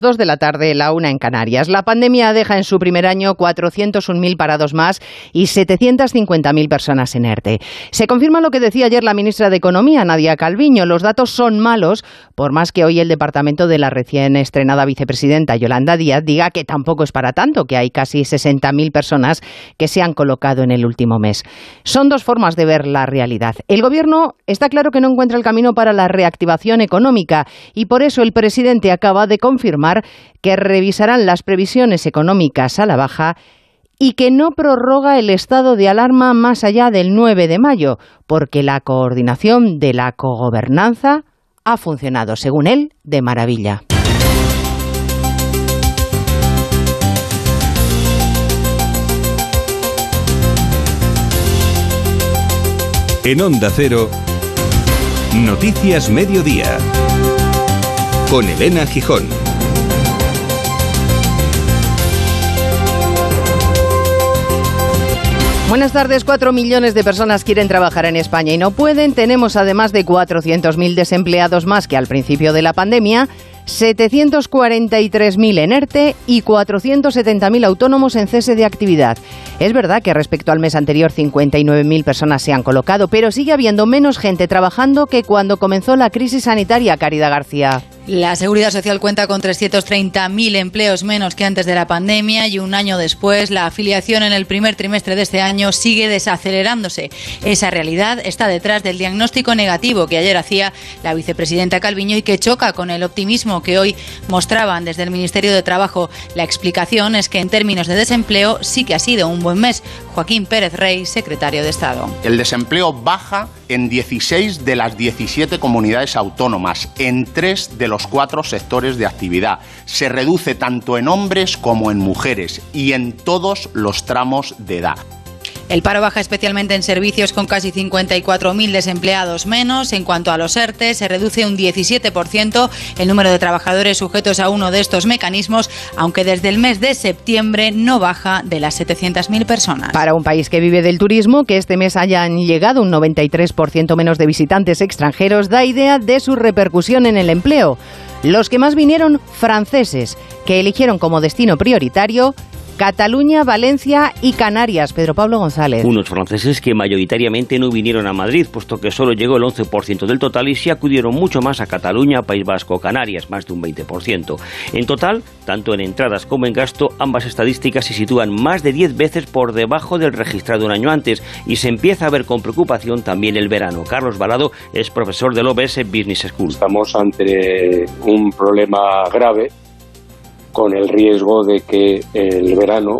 2 de la tarde, la 1 en Canarias. La pandemia deja en su primer año 401.000 parados más y 750.000 personas en ERTE. Se confirma lo que decía ayer la ministra de Economía, Nadia Calviño. Los datos son malos, por más que hoy el departamento de la recién estrenada vicepresidenta Yolanda Díaz diga que tampoco es para tanto, que hay casi 60.000 personas que se han colocado en el último mes. Son dos formas de ver la realidad. El Gobierno está claro que no encuentra el camino para la reactivación económica y por eso el presidente acaba de confirmar que revisarán las previsiones económicas a la baja y que no prorroga el estado de alarma más allá del 9 de mayo, porque la coordinación de la cogobernanza ha funcionado, según él, de maravilla. En Onda Cero, Noticias Mediodía, con Elena Gijón. Buenas tardes. 4 millones de personas quieren trabajar en España y no pueden. Tenemos además de 400.000 desempleados más que al principio de la pandemia, 743.000 en ERTE y 470.000 autónomos en cese de actividad. Es verdad que respecto al mes anterior 59.000 personas se han colocado, pero sigue habiendo menos gente trabajando que cuando comenzó la crisis sanitaria, Caridad García. La Seguridad Social cuenta con 330.000 empleos menos que antes de la pandemia y un año después la afiliación en el primer trimestre de este año sigue desacelerándose. Esa realidad está detrás del diagnóstico negativo que ayer hacía la vicepresidenta Calviño y que choca con el optimismo que hoy mostraban desde el Ministerio de Trabajo. La explicación es que en términos de desempleo sí que ha sido un buen mes. Joaquín Pérez Rey, secretario de Estado. El desempleo baja en 16 de las 17 comunidades autónomas, en 3 de los 4 sectores de actividad. Se reduce tanto en hombres como en mujeres y en todos los tramos de edad. El paro baja especialmente en servicios con casi 54.000 desempleados menos. En cuanto a los ERTE, se reduce un 17% el número de trabajadores sujetos a uno de estos mecanismos, aunque desde el mes de septiembre no baja de las 700.000 personas. Para un país que vive del turismo, que este mes hayan llegado un 93% menos de visitantes extranjeros, da idea de su repercusión en el empleo. Los que más vinieron, franceses, que eligieron como destino prioritario Cataluña, Valencia y Canarias. Pedro Pablo González. Unos franceses que mayoritariamente no vinieron a Madrid, puesto que solo llegó el 11% del total y sí acudieron mucho más a Cataluña, País Vasco, Canarias, más de un 20%. En total, tanto en entradas como en gasto, ambas estadísticas se sitúan más de 10 veces por debajo del registrado un año antes y se empieza a ver con preocupación también el verano. Carlos Balado es profesor del OBS Business School. Estamos ante un problema grave, con el riesgo de que el verano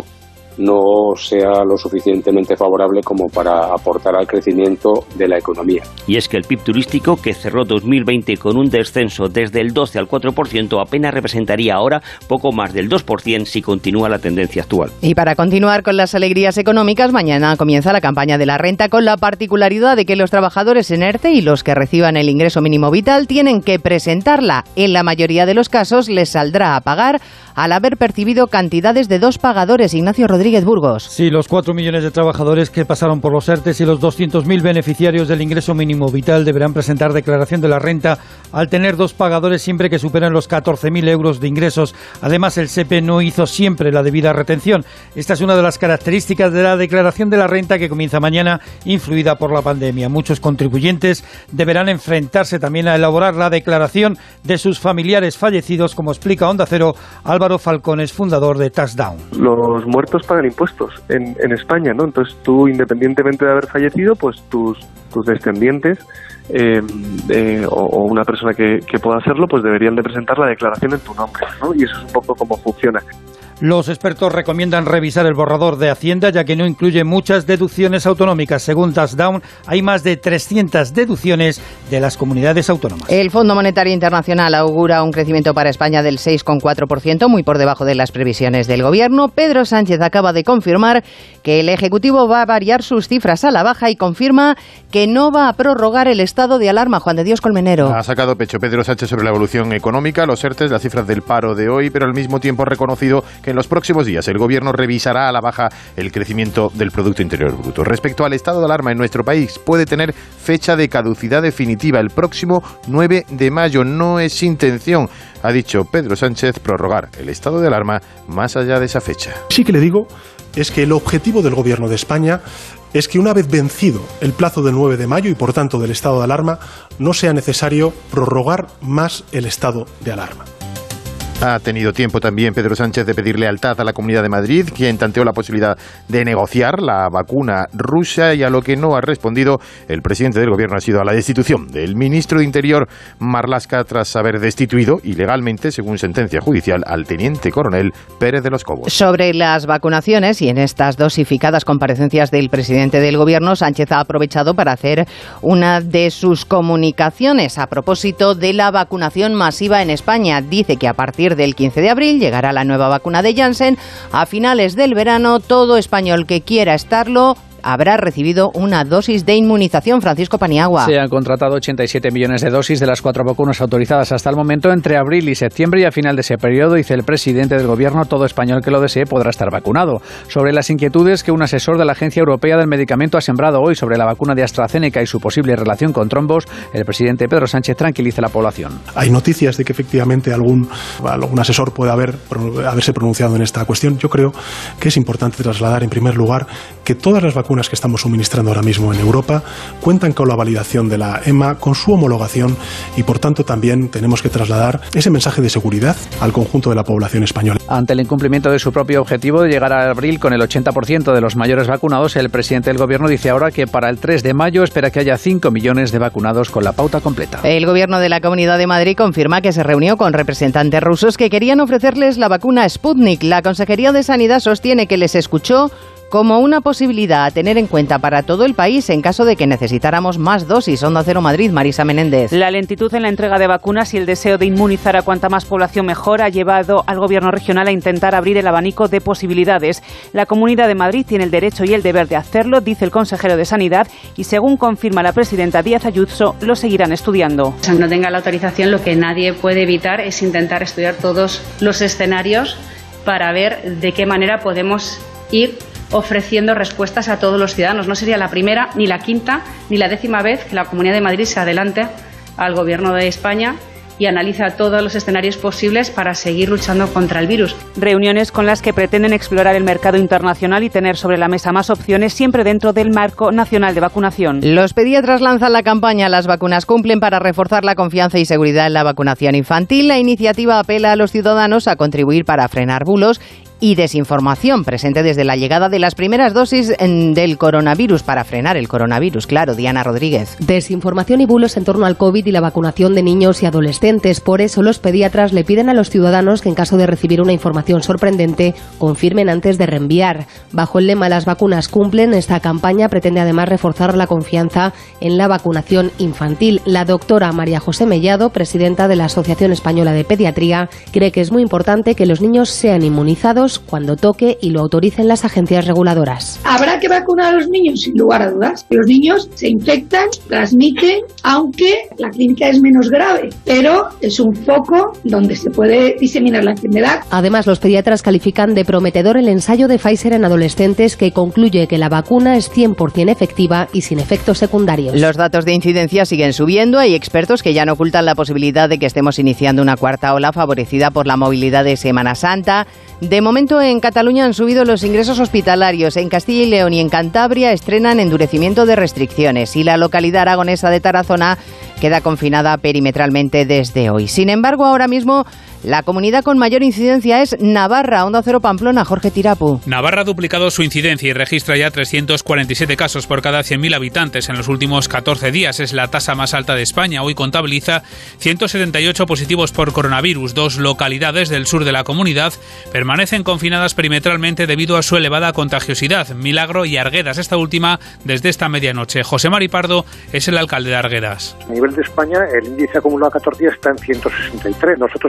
no sea lo suficientemente favorable como para aportar al crecimiento de la economía. Y es que el PIB turístico, que cerró 2020 con un descenso desde el 12 al 4%, apenas representaría ahora poco más del 2% si continúa la tendencia actual. Y para continuar con las alegrías económicas, mañana comienza la campaña de la renta, con la particularidad de que los trabajadores en ERTE y los que reciban el ingreso mínimo vital tienen que presentarla. En la mayoría de los casos les saldrá a pagar al haber percibido cantidades de 2 pagadores. Ignacio Rodríguez Burgos. Sí, los 4 millones de trabajadores que pasaron por los ERTEs y los 200.000 beneficiarios del ingreso mínimo vital deberán presentar declaración de la renta al tener 2 pagadores siempre que superen los 14.000 euros de ingresos. Además, el SEPE no hizo siempre la debida retención. Esta es una de las características de la declaración de la renta que comienza mañana, influida por la pandemia. Muchos contribuyentes deberán enfrentarse también a elaborar la declaración de sus familiares fallecidos, como explica Onda Cero Álvaro Falcones, fundador de Touchdown. Los muertos pagan impuestos en España, ¿no? Entonces tú, independientemente de haber fallecido, pues tus descendientes o una persona que pueda hacerlo, pues deberían de presentar la declaración en tu nombre, ¿no? Y eso es un poco cómo funciona. Los expertos recomiendan revisar el borrador de Hacienda, ya que no incluye muchas deducciones autonómicas. Según Touchdown, hay más de 300 deducciones de las comunidades autónomas. El Fondo Monetario Internacional augura un crecimiento para España del 6,4%, muy por debajo de las previsiones del Gobierno. Pedro Sánchez acaba de confirmar que el Ejecutivo va a variar sus cifras a la baja y confirma que no va a prorrogar el estado de alarma. Juan de Dios Colmenero. Ha sacado pecho Pedro Sánchez sobre la evolución económica, los ERTEs, las cifras del paro de hoy, pero al mismo tiempo ha reconocido que en los próximos días el Gobierno revisará a la baja el crecimiento del Producto Interior Bruto. Respecto al estado de alarma en nuestro país, puede tener fecha de caducidad definitiva el próximo 9 de mayo. No es intención, ha dicho Pedro Sánchez, prorrogar el estado de alarma más allá de esa fecha. Sí que le digo es que el objetivo del Gobierno de España es que una vez vencido el plazo del 9 de mayo y por tanto del estado de alarma, no sea necesario prorrogar más el estado de alarma. Ha tenido tiempo también Pedro Sánchez de pedir lealtad a la Comunidad de Madrid, quien tanteó la posibilidad de negociar la vacuna rusa, y a lo que no ha respondido el presidente del Gobierno ha sido a la destitución del ministro de Interior, Marlaska, tras haber destituido ilegalmente, según sentencia judicial, al teniente coronel Pérez de los Cobos. Sobre las vacunaciones y en estas dosificadas comparecencias del presidente del Gobierno, Sánchez ha aprovechado para hacer una de sus comunicaciones a propósito de la vacunación masiva en España. Dice que a partir del 15 de abril llegará la nueva vacuna de Janssen. A finales del verano, todo español que quiera estarlo habrá recibido una dosis de inmunización. Francisco Paniagua. Se han contratado 87 millones de dosis de las 4 vacunas autorizadas hasta el momento entre abril y septiembre, y a final de ese periodo, dice el presidente del Gobierno, todo español que lo desee podrá estar vacunado. Sobre las inquietudes que un asesor de la Agencia Europea del Medicamento ha sembrado hoy sobre la vacuna de AstraZeneca y su posible relación con trombos, el presidente Pedro Sánchez tranquiliza a la población. Hay noticias de que efectivamente algún asesor puede haberse pronunciado en esta cuestión. Yo creo que es importante trasladar en primer lugar que todas las vacunas que estamos suministrando ahora mismo en Europa cuentan con la validación de la EMA, con su homologación, y por tanto también tenemos que trasladar ese mensaje de seguridad al conjunto de la población española. Ante el incumplimiento de su propio objetivo de llegar a abril con el 80% de los mayores vacunados, el presidente del Gobierno dice ahora que para el 3 de mayo espera que haya 5 millones de vacunados con la pauta completa. El Gobierno de la Comunidad de Madrid confirma que se reunió con representantes rusos que querían ofrecerles la vacuna Sputnik. La Consejería de Sanidad sostiene que les escuchó como una posibilidad a tener en cuenta para todo el país en caso de que necesitáramos más dosis. Onda Cero Madrid, Marisa Menéndez. La lentitud en la entrega de vacunas y el deseo de inmunizar a cuanta más población mejor ha llevado al Gobierno regional a intentar abrir el abanico de posibilidades. La Comunidad de Madrid tiene el derecho y el deber de hacerlo, dice el consejero de Sanidad, y según confirma la presidenta Díaz Ayuso, lo seguirán estudiando. Cuando no tenga la autorización, lo que nadie puede evitar es intentar estudiar todos los escenarios para ver de qué manera podemos ir ofreciendo respuestas a todos los ciudadanos. No sería la primera, ni la quinta, ni la 10ª vez que la Comunidad de Madrid se adelante al Gobierno de España y analiza todos los escenarios posibles para seguir luchando contra el virus. Reuniones con las que pretenden explorar el mercado internacional y tener sobre la mesa más opciones, siempre dentro del marco nacional de vacunación. Los pediatras lanzan la campaña Las vacunas cumplen para reforzar la confianza y seguridad en la vacunación infantil. La iniciativa apela a los ciudadanos a contribuir para frenar bulos y desinformación presente desde la llegada de las primeras dosis del coronavirus, para frenar el coronavirus. Claro, Diana Rodríguez. Desinformación y bulos en torno al COVID y la vacunación de niños y adolescentes. Por eso los pediatras le piden a los ciudadanos que en caso de recibir una información sorprendente confirmen antes de reenviar. Bajo el lema Las vacunas cumplen, esta campaña pretende además reforzar la confianza en la vacunación infantil. La doctora María José Mellado, presidenta de la Asociación Española de Pediatría, cree que es muy importante que los niños sean inmunizados cuando toque y lo autoricen las agencias reguladoras. Habrá que vacunar a los niños, sin lugar a dudas. Los niños se infectan, transmiten, aunque la clínica es menos grave, pero es un foco donde se puede diseminar la enfermedad. Además, los pediatras califican de prometedor el ensayo de Pfizer en adolescentes, que concluye que la vacuna es 100% efectiva y sin efectos secundarios. Los datos de incidencia siguen subiendo. Hay expertos que ya no ocultan la posibilidad de que estemos iniciando una cuarta ola favorecida por la movilidad de Semana Santa. De momento, en Cataluña han subido los ingresos hospitalarios. En Castilla y León y en Cantabria estrenan endurecimiento de restricciones, y la localidad aragonesa de Tarazona queda confinada perimetralmente desde hoy. Sin embargo, ahora mismo la comunidad con mayor incidencia es Navarra. Onda Cero Pamplona, Jorge Tirapu. Navarra ha duplicado su incidencia y registra ya 347 casos por cada 100.000 habitantes en los últimos 14 días. Es la tasa más alta de España. Hoy contabiliza 178 positivos por coronavirus. 2 localidades del sur de la comunidad permanecen confinadas perimetralmente debido a su elevada contagiosidad: Milagro y Arguedas, esta última desde esta medianoche. José Mari Pardo es el alcalde de Arguedas. A nivel de España, el índice acumulado a 14 días está en 163. Nosotros tenemos una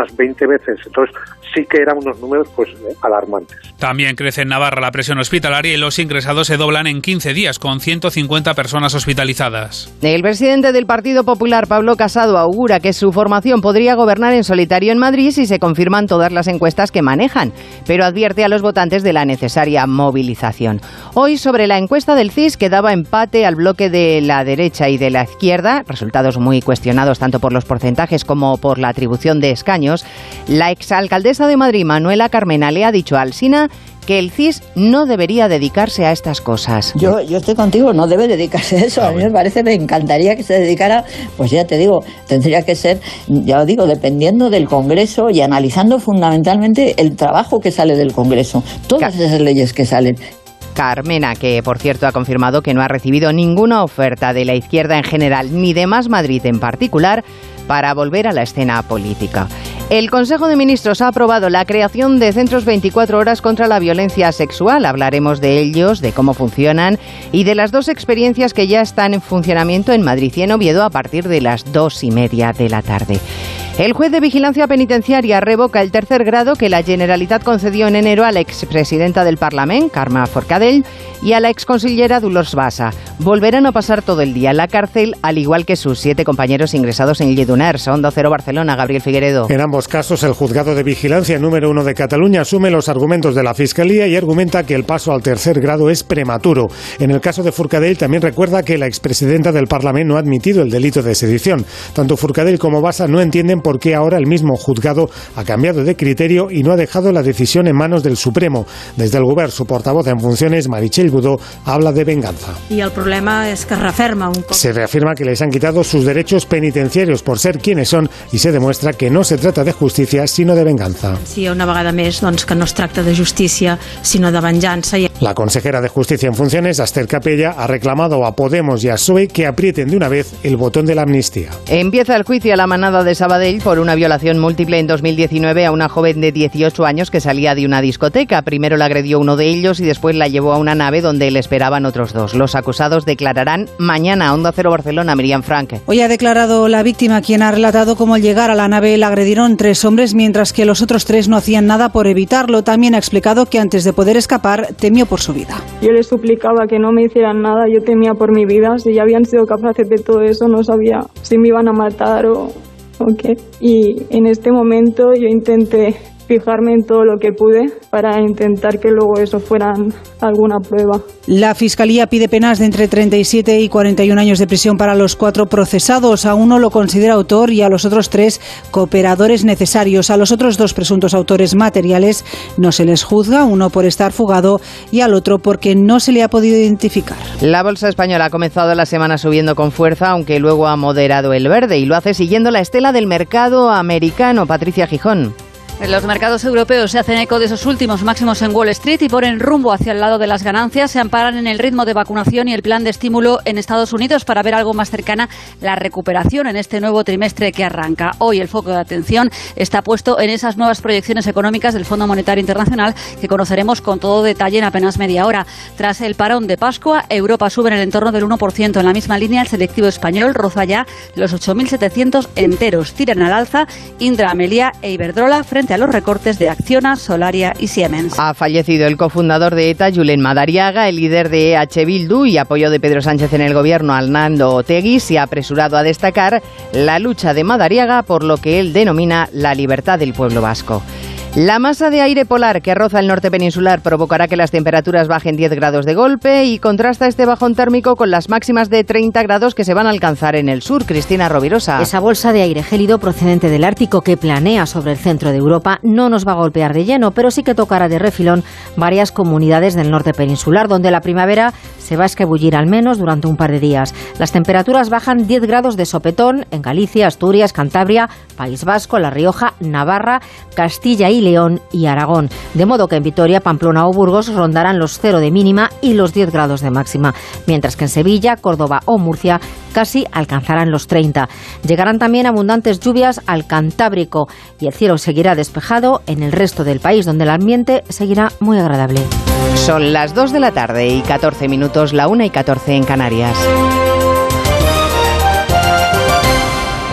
unas 20 veces. Entonces sí que eran unos números pues alarmantes. También crece en Navarra la presión hospitalaria y los ingresados se doblan en 15 días, con 150 personas hospitalizadas. El presidente del Partido Popular, Pablo Casado, augura que su formación podría gobernar en solitario en Madrid si se confirman todas las encuestas que manejan, pero advierte a los votantes de la necesaria movilización. Hoy, sobre la encuesta del CIS, que daba empate al bloque de la derecha y de la izquierda, resultados muy cuestionados tanto por los porcentajes como por la atribución de escaños, la exalcaldesa de Madrid, Manuela Carmena, le ha dicho a Alsina que el CIS no debería dedicarse a estas cosas. Yo estoy contigo, no debe dedicarse a eso. A mí me encantaría que se dedicara, pues ya te digo, tendría que ser, ya lo digo, dependiendo del Congreso y analizando fundamentalmente el trabajo que sale del Congreso, todas esas leyes que salen. Carmena, que por cierto ha confirmado que no ha recibido ninguna oferta de la izquierda en general ni de Más Madrid en particular para volver a la escena política. El Consejo de Ministros ha aprobado la creación de centros 24 horas contra la violencia sexual. Hablaremos de ellos, de cómo funcionan y de las 2 experiencias que ya están en funcionamiento en Madrid y en Oviedo a partir de las 2:30 de la tarde. El juez de vigilancia penitenciaria revoca el 3er grado que la Generalitat concedió en enero a la expresidenta del Parlament, Carme Forcadell, y a la exconsellera Dolors Bassa. Volverán a pasar todo el día en la cárcel, al igual que sus 7 compañeros ingresados en Lledoners. Onda Cero Barcelona, Gabriel Figueredo. En ambos casos, el juzgado de vigilancia número 1 de Cataluña asume los argumentos de la Fiscalía y argumenta que el paso al 3er grado es prematuro. En el caso de Forcadell también recuerda que la expresidenta del Parlament no ha admitido el delito de sedición. Tanto Forcadell como Bassa no entienden por qué ahora el mismo juzgado ha cambiado de criterio y no ha dejado la decisión en manos del Supremo. Desde el Govern, su portavoz en funciones, Meritxell Budó, habla de venganza. Y el problema es que se reafirma que les han quitado sus derechos penitenciarios por ser quienes son y se demuestra que no se trata de justicia, sino de venganza. Sí, una vegada més, doncs, que no es tracta de justícia, sino de venjança. La consejera de Justicia en funciones, Aster Capella, ha reclamado a Podemos y a PSOE que aprieten de una vez el botón de la amnistía. Empieza el juicio a la manada de Sabadell por una violación múltiple en 2019 a una joven de 18 años que salía de una discoteca. Primero la agredió uno de ellos y después la llevó a una nave donde le esperaban otros 2. Los acusados declararán mañana. Onda Cero Barcelona, Miriam Frank. Hoy ha declarado la víctima, quien ha relatado cómo al llegar a la nave la agredieron 3 hombres, mientras que los otros 3 no hacían nada por evitarlo. También ha explicado que antes de poder escapar temió por su vida. Yo les suplicaba que no me hicieran nada, yo temía por mi vida. Si ya habían sido capaces de todo eso, no sabía si me iban a matar o qué. Y en este momento yo intenté fijarme en todo lo que pude para intentar que luego eso fueran alguna prueba. La Fiscalía pide penas de entre 37 y 41 años de prisión para los 4 procesados. A uno lo considera autor y a los otros 3 cooperadores necesarios. A los otros 2 presuntos autores materiales no se les juzga, uno por estar fugado y al otro porque no se le ha podido identificar. La bolsa española ha comenzado la semana subiendo con fuerza, aunque luego ha moderado el verde y lo hace siguiendo la estela del mercado americano. Patricia Gijón. Los mercados europeos se hacen eco de esos últimos máximos en Wall Street y ponen rumbo hacia el lado de las ganancias. Se amparan en el ritmo de vacunación y el plan de estímulo en Estados Unidos para ver algo más cercana la recuperación en este nuevo trimestre que arranca. Hoy el foco de atención está puesto en esas nuevas proyecciones económicas del Fondo Monetario Internacional que conoceremos con todo detalle en apenas media hora. Tras el parón de Pascua, Europa sube en el entorno del 1%. En la misma línea, el selectivo español roza ya los 8.700 enteros. Tiran al alza Indra, Amelia e Iberdrola frente a los recortes de Acciona, Solaria y Siemens. Ha fallecido el cofundador de ETA, Julen Madariaga, el líder de EH Bildu y apoyo de Pedro Sánchez en el gobierno, Arnaldo Otegi. Se ha apresurado a destacar la lucha de Madariaga por lo que él denomina la libertad del pueblo vasco. La masa de aire polar que roza el norte peninsular provocará que las temperaturas bajen 10 grados de golpe y contrasta este bajón térmico con las máximas de 30 grados que se van a alcanzar en el sur. Cristina Rovirosa. Esa bolsa de aire gélido procedente del Ártico que planea sobre el centro de Europa no nos va a golpear de lleno, pero sí que tocará de refilón varias comunidades del norte peninsular, donde la primavera se va a escabullir al menos durante un par de días. Las temperaturas bajan 10 grados de sopetón en Galicia, Asturias, Cantabria, País Vasco, La Rioja, Navarra, Castilla y León y Aragón. De modo que en Vitoria, Pamplona o Burgos rondarán los 0 de mínima y los 10 grados de máxima, mientras que en Sevilla, Córdoba o Murcia casi alcanzarán los 30. Llegarán también abundantes lluvias al Cantábrico y el cielo seguirá despejado en el resto del país, donde el ambiente seguirá muy agradable. Son las 2 de la tarde y 14 minutos, la 1 y 14 en Canarias.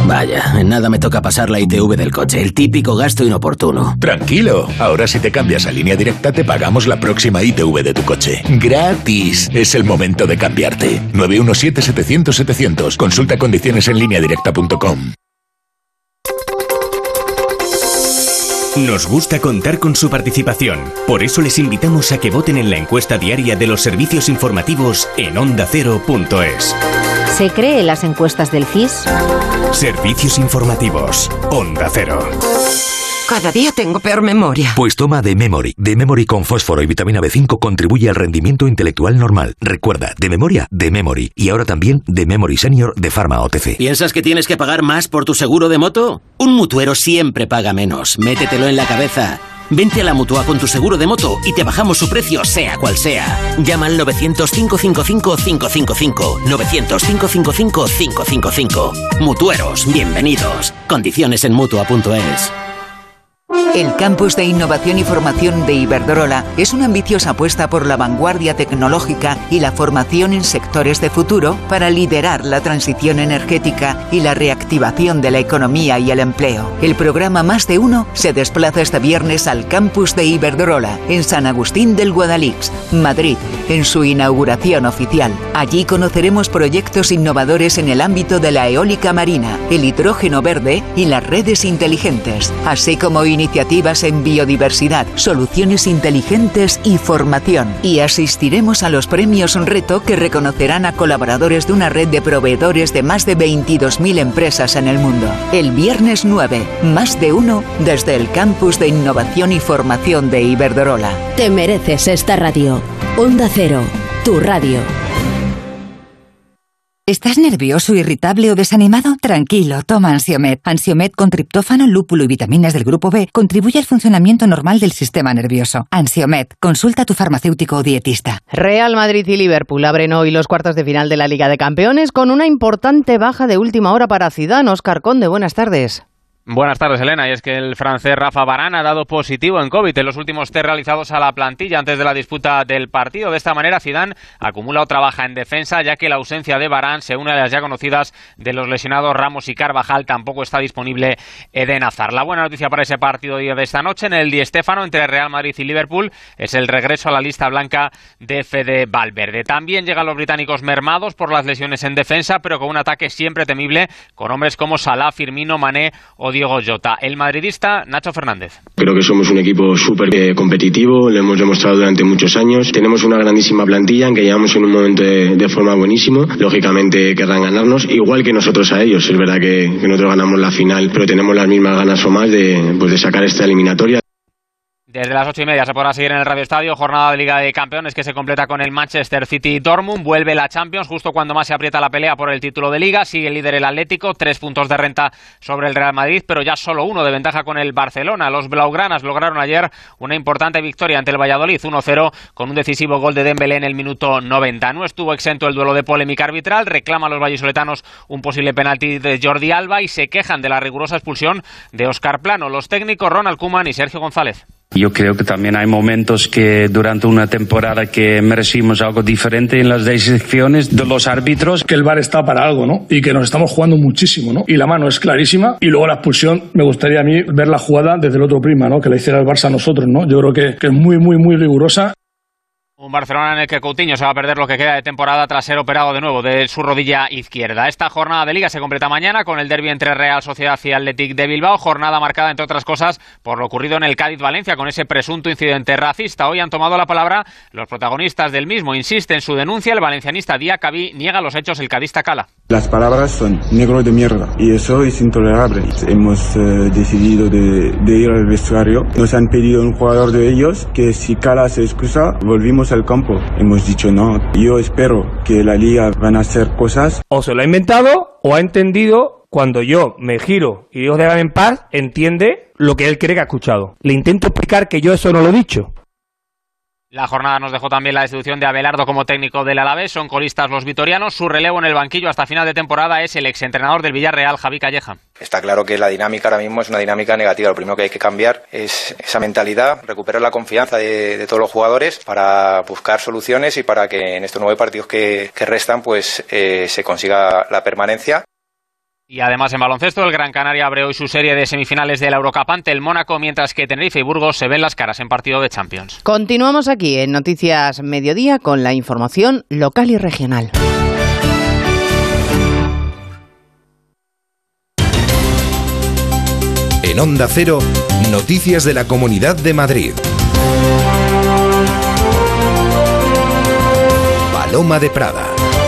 Vaya, en nada me toca pasar la ITV del coche, el típico gasto inoportuno. Tranquilo, ahora si te cambias a Línea Directa te pagamos la próxima ITV de tu coche. ¡Gratis! Es el momento de cambiarte. 917-700-700. Consulta condiciones en lineadirecta.com. Nos gusta contar con su participación. Por eso les invitamos a que voten en la encuesta diaria de los servicios informativos en ondacero.es. ¿Se cree en las encuestas del CIS? Servicios informativos. Onda Cero. Cada día tengo peor memoria. Pues toma The Memory. The Memory con fósforo y vitamina B5 contribuye al rendimiento intelectual normal. Recuerda, de memoria, The Memory. Y ahora también The Memory Senior de Pharma OTC. ¿Piensas que tienes que pagar más por tu seguro de moto? Un mutuero siempre paga menos. Métetelo en la cabeza. Vente a la Mutua con tu seguro de moto y te bajamos su precio, sea cual sea. Llama al 900-555-555. 900-555-555. Mutueros, bienvenidos. Condiciones en Mutua.es. El Campus de Innovación y Formación de Iberdrola es una ambiciosa apuesta por la vanguardia tecnológica y la formación en sectores de futuro para liderar la transición energética y la reactivación de la economía y el empleo. El programa Más de Uno se desplaza este viernes al Campus de Iberdrola, en San Agustín del Guadalix, Madrid, en su inauguración oficial. Allí conoceremos proyectos innovadores en el ámbito de la eólica marina, el hidrógeno verde y las redes inteligentes, así como iniciativas en biodiversidad, soluciones inteligentes y formación. Y asistiremos a los premios Reto que reconocerán a colaboradores de una red de proveedores de más de 22.000 empresas en el mundo. El viernes 9, Más de Uno desde el Campus de Innovación y Formación de Iberdrola. Te mereces esta radio. Onda Cero, tu radio. ¿Estás nervioso, irritable o desanimado? Tranquilo, toma Ansiomed. Ansiomed con triptófano, lúpulo y vitaminas del grupo B contribuye al funcionamiento normal del sistema nervioso. Ansiomed, consulta a tu farmacéutico o dietista. Real Madrid y Liverpool abren hoy los cuartos de final de la Liga de Campeones con una importante baja de última hora para Zidane. Óscar Conde, buenas tardes. Buenas tardes, Elena. Y es que el francés Rafa Varane ha dado positivo en COVID en los últimos test realizados a la plantilla antes de la disputa del partido. De esta manera, Zidane acumula otra baja en defensa, ya que la ausencia de Varane se une a las ya conocidas de los lesionados Ramos y Carvajal. Tampoco está disponible Eden Hazard. La buena noticia para ese partido de esta noche en el Di Stéfano entre Real Madrid y Liverpool es el regreso a la lista blanca de Fede Valverde. También llegan los británicos mermados por las lesiones en defensa, pero con un ataque siempre temible, con hombres como Salah, Firmino, Mané o Diego Jota. El madridista Nacho Fernández. Creo que somos un equipo súper competitivo, lo hemos demostrado durante muchos años. Tenemos una grandísima plantilla en que llevamos en un momento de forma buenísimo. Lógicamente querrán ganarnos, igual que nosotros a ellos. Es verdad que nosotros ganamos la final, pero tenemos las mismas ganas o más de sacar esta eliminatoria. Desde las 8:30 se podrá seguir en el Radio Estadio, jornada de Liga de Campeones que se completa con el Manchester City Dortmund. Vuelve la Champions justo cuando más se aprieta la pelea por el título de Liga. Sigue el líder el Atlético, 3 puntos de renta sobre el Real Madrid, pero ya solo 1 de ventaja con el Barcelona. Los blaugranas lograron ayer una importante victoria ante el Valladolid, 1-0, con un decisivo gol de Dembélé en el minuto 90. No estuvo exento el duelo de polémica arbitral. Reclaman los vallisoletanos un posible penalti de Jordi Alba y se quejan de la rigurosa expulsión de Óscar Plano. Los técnicos Ronald Koeman y Sergio González. Yo creo que también hay momentos que durante una temporada que merecimos algo diferente en las decisiones de los árbitros. Que el VAR está para algo, ¿no? Y que nos estamos jugando muchísimo, ¿no? Y la mano es clarísima. Y luego la expulsión, me gustaría a mí ver la jugada desde el otro prisma, ¿no? Que la hiciera el Barça a nosotros, ¿no? Yo creo que es muy, muy, muy rigurosa. Un Barcelona en el que Coutinho se va a perder lo que queda de temporada tras ser operado de nuevo de su rodilla izquierda. Esta jornada de Liga se completa mañana con el derbi entre Real Sociedad y Athletic de Bilbao, jornada marcada entre otras cosas por lo ocurrido en el Cádiz-Valencia con ese presunto incidente racista. Hoy han tomado la palabra los protagonistas del mismo. Insiste en su denuncia el valencianista Diacabí, niega los hechos el cadista Cala. Las palabras son negro de mierda y eso es intolerable. Hemos decidido de ir al vestuario. Nos han pedido un jugador de ellos que si Cala se excusa, volvimos al campo. Hemos dicho no. Yo espero que la liga van a hacer cosas. O se lo ha inventado o ha entendido cuando yo me giro y digo déjame en paz, entiende lo que él cree que ha escuchado. Le intento explicar que yo eso no lo he dicho. La jornada nos dejó también la destitución de Abelardo como técnico del Alavés. Son colistas los vitorianos. Su relevo en el banquillo hasta final de temporada es el exentrenador del Villarreal, Javi Calleja. Está claro que la dinámica ahora mismo es una dinámica negativa. Lo primero que hay que cambiar es esa mentalidad, recuperar la confianza de todos los jugadores para buscar soluciones y para que en estos 9 partidos que restan pues se consiga la permanencia. Y además en baloncesto, el Gran Canaria abre hoy su serie de semifinales de la Eurocup ante el Mónaco, mientras que Tenerife y Burgos se ven las caras en partido de Champions. Continuamos aquí en Noticias Mediodía con la información local y regional. En Onda Cero, noticias de la Comunidad de Madrid. Paloma de Prada.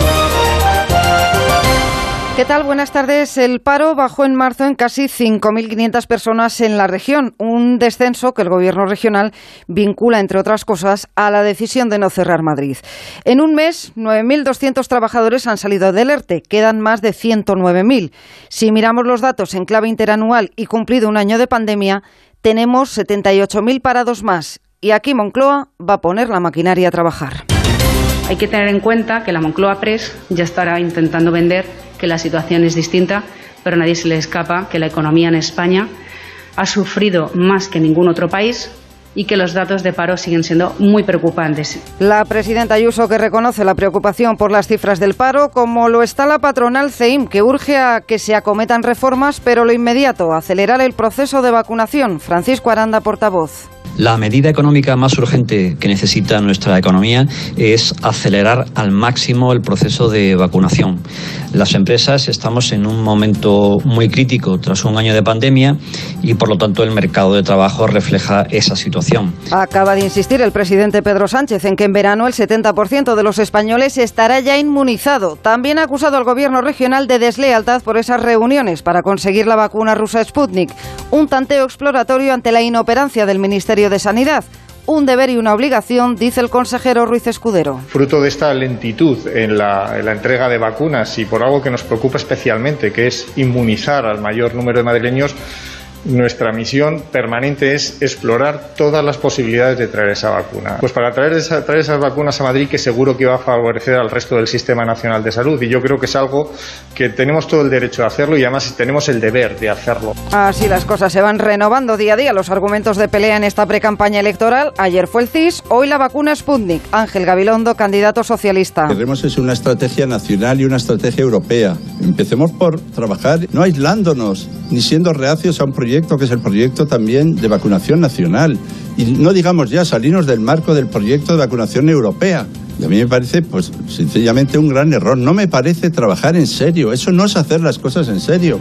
¿Qué tal? Buenas tardes. El paro bajó en marzo en casi 5.500 personas en la región, un descenso que el Gobierno regional vincula, entre otras cosas, a la decisión de no cerrar Madrid. En un mes, 9.200 trabajadores han salido del ERTE, quedan más de 109.000. Si miramos los datos en clave interanual y cumplido un año de pandemia, tenemos 78.000 parados más, y aquí Moncloa va a poner la maquinaria a trabajar. Hay que tener en cuenta que la Moncloa Press ya estará intentando vender que la situación es distinta, pero a nadie se le escapa que la economía en España ha sufrido más que ningún otro país y que los datos de paro siguen siendo muy preocupantes. La presidenta Ayuso, que reconoce la preocupación por las cifras del paro, como lo está la patronal CEIM, que urge a que se acometan reformas, pero lo inmediato, acelerar el proceso de vacunación. Francisco Aranda, portavoz. La medida económica más urgente que necesita nuestra economía es acelerar al máximo el proceso de vacunación. Las empresas estamos en un momento muy crítico tras un año de pandemia y por lo tanto el mercado de trabajo refleja esa situación. Acaba de insistir el presidente Pedro Sánchez en que en verano el 70% de los españoles estará ya inmunizado. También ha acusado al gobierno regional de deslealtad por esas reuniones para conseguir la vacuna rusa Sputnik. Un tanteo exploratorio ante la inoperancia del Ministerio de Sanidad. Un deber y una obligación, dice el consejero Ruiz Escudero. Fruto de esta lentitud en la entrega de vacunas y por algo que nos preocupa especialmente, que es inmunizar al mayor número de madrileños, nuestra misión permanente es explorar todas las posibilidades de traer esa vacuna. Pues para traer esas vacunas a Madrid, que seguro que va a favorecer al resto del Sistema Nacional de Salud. Y yo creo que es algo que tenemos todo el derecho de hacerlo y además tenemos el deber de hacerlo. Así las cosas, se van renovando día a día los argumentos de pelea en esta precampaña electoral. Ayer fue el CIS, hoy la vacuna Sputnik. Ángel Gabilondo, candidato socialista. Queremos es una estrategia nacional y una estrategia europea. Empecemos por trabajar no aislándonos ni siendo reacios a un proyecto que es el proyecto también de vacunación nacional. Y no digamos ya salirnos del marco del proyecto de vacunación europea. Y a mí me parece, pues, sencillamente un gran error. No me parece trabajar en serio. Eso no es hacer las cosas en serio.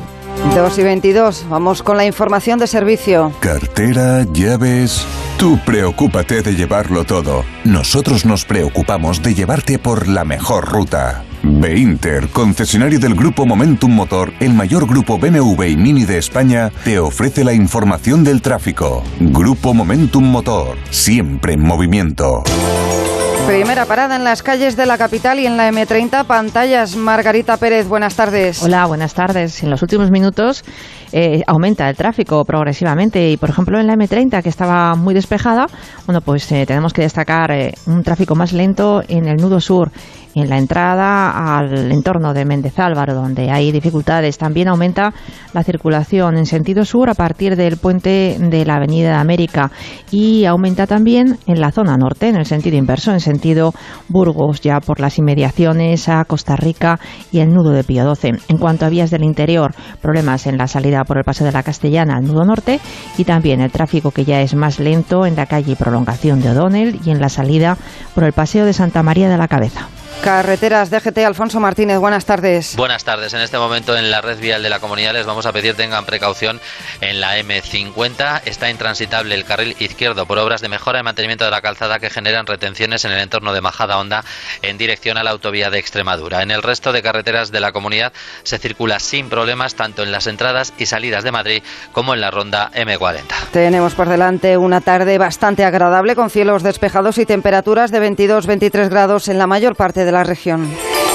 2:22. Vamos con la información de servicio. Cartera, llaves... Tú preocúpate de llevarlo todo. Nosotros nos preocupamos de llevarte por la mejor ruta. Beinter, concesionario del Grupo Momentum Motor, el mayor grupo BMW y Mini de España, te ofrece la información del tráfico. Grupo Momentum Motor, siempre en movimiento. Primera parada en las calles de la capital y en la M30, pantallas. Margarita Pérez, buenas tardes. Hola, buenas tardes. En los últimos minutos aumenta el tráfico progresivamente y, por ejemplo, en la M30, que estaba muy despejada, bueno, pues tenemos que destacar un tráfico más lento en el nudo sur, en la entrada al entorno de Méndez Álvaro, donde hay dificultades. También aumenta la circulación en sentido sur a partir del puente de la Avenida de América y aumenta también en la zona norte, en el sentido inverso, en sentido Burgos, ya por las inmediaciones a Costa Rica y el nudo de Pío XII. En cuanto a vías del interior, problemas en la salida por el Paseo de la Castellana al nudo norte y también el tráfico que ya es más lento en la calle Prolongación de O'Donnell y en la salida por el Paseo de Santa María de la Cabeza. Carreteras DGT, Alfonso Martínez, buenas tardes. Buenas tardes. En este momento en la red vial de la comunidad les vamos a pedir tengan precaución en la M50. Está intransitable el carril izquierdo por obras de mejora y mantenimiento de la calzada que generan retenciones en el entorno de Majadahonda en dirección a la autovía de Extremadura. En el resto de carreteras de la comunidad se circula sin problemas tanto en las entradas y salidas de Madrid como en la ronda M40. Tenemos por delante una tarde bastante agradable con cielos despejados y temperaturas de 22-23 grados en la mayor parte de la región.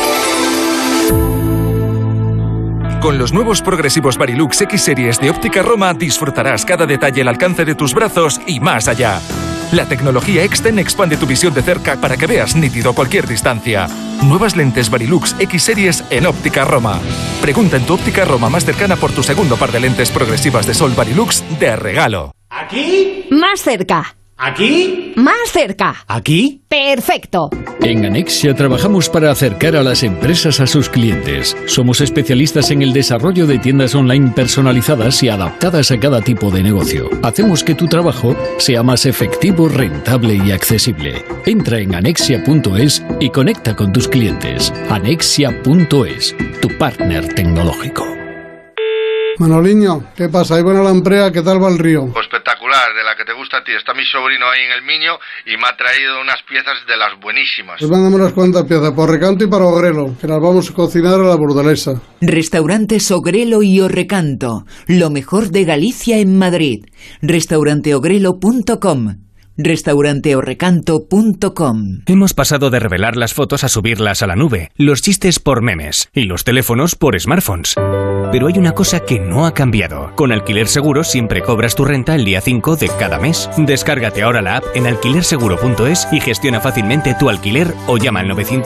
Con los nuevos progresivos Varilux X Series de Óptica Roma disfrutarás cada detalle al alcance de tus brazos y más allá. La tecnología Exten expande tu visión de cerca para que veas nítido a cualquier distancia. Nuevas lentes Varilux X Series en Óptica Roma. Pregunta en tu Óptica Roma más cercana por tu segundo par de lentes progresivas de sol Varilux de regalo. ¿Aquí? Más cerca. ¿Aquí? Más cerca. ¿Aquí? Perfecto. En Anexia trabajamos para acercar a las empresas a sus clientes. Somos especialistas en el desarrollo de tiendas online personalizadas y adaptadas a cada tipo de negocio. Hacemos que tu trabajo sea más efectivo, rentable y accesible. Entra en anexia.es y conecta con tus clientes. Anexia.es, tu partner tecnológico. Manoliño, ¿qué pasa? Ahí buena la empresa, ¿qué tal va el río? Pues espectacular, de la que te gusta a ti. Está mi sobrino ahí en el Miño y me ha traído unas piezas de las buenísimas. Pues mándame unas cuantas piezas, por Recanto y para Ogrelo, que las vamos a cocinar a la burdalesa. Restaurantes Ogrelo y Orrecanto, lo mejor de Galicia en Madrid. Restauranteogrelo.com, restauranteorrecanto.com. Hemos pasado de revelar las fotos a subirlas a la nube, los chistes por memes y los teléfonos por smartphones. Pero hay una cosa que no ha cambiado. Con Alquiler Seguro siempre cobras tu renta el día 5 de cada mes. Descárgate ahora la app en alquilerseguro.es y gestiona fácilmente tu alquiler o llama al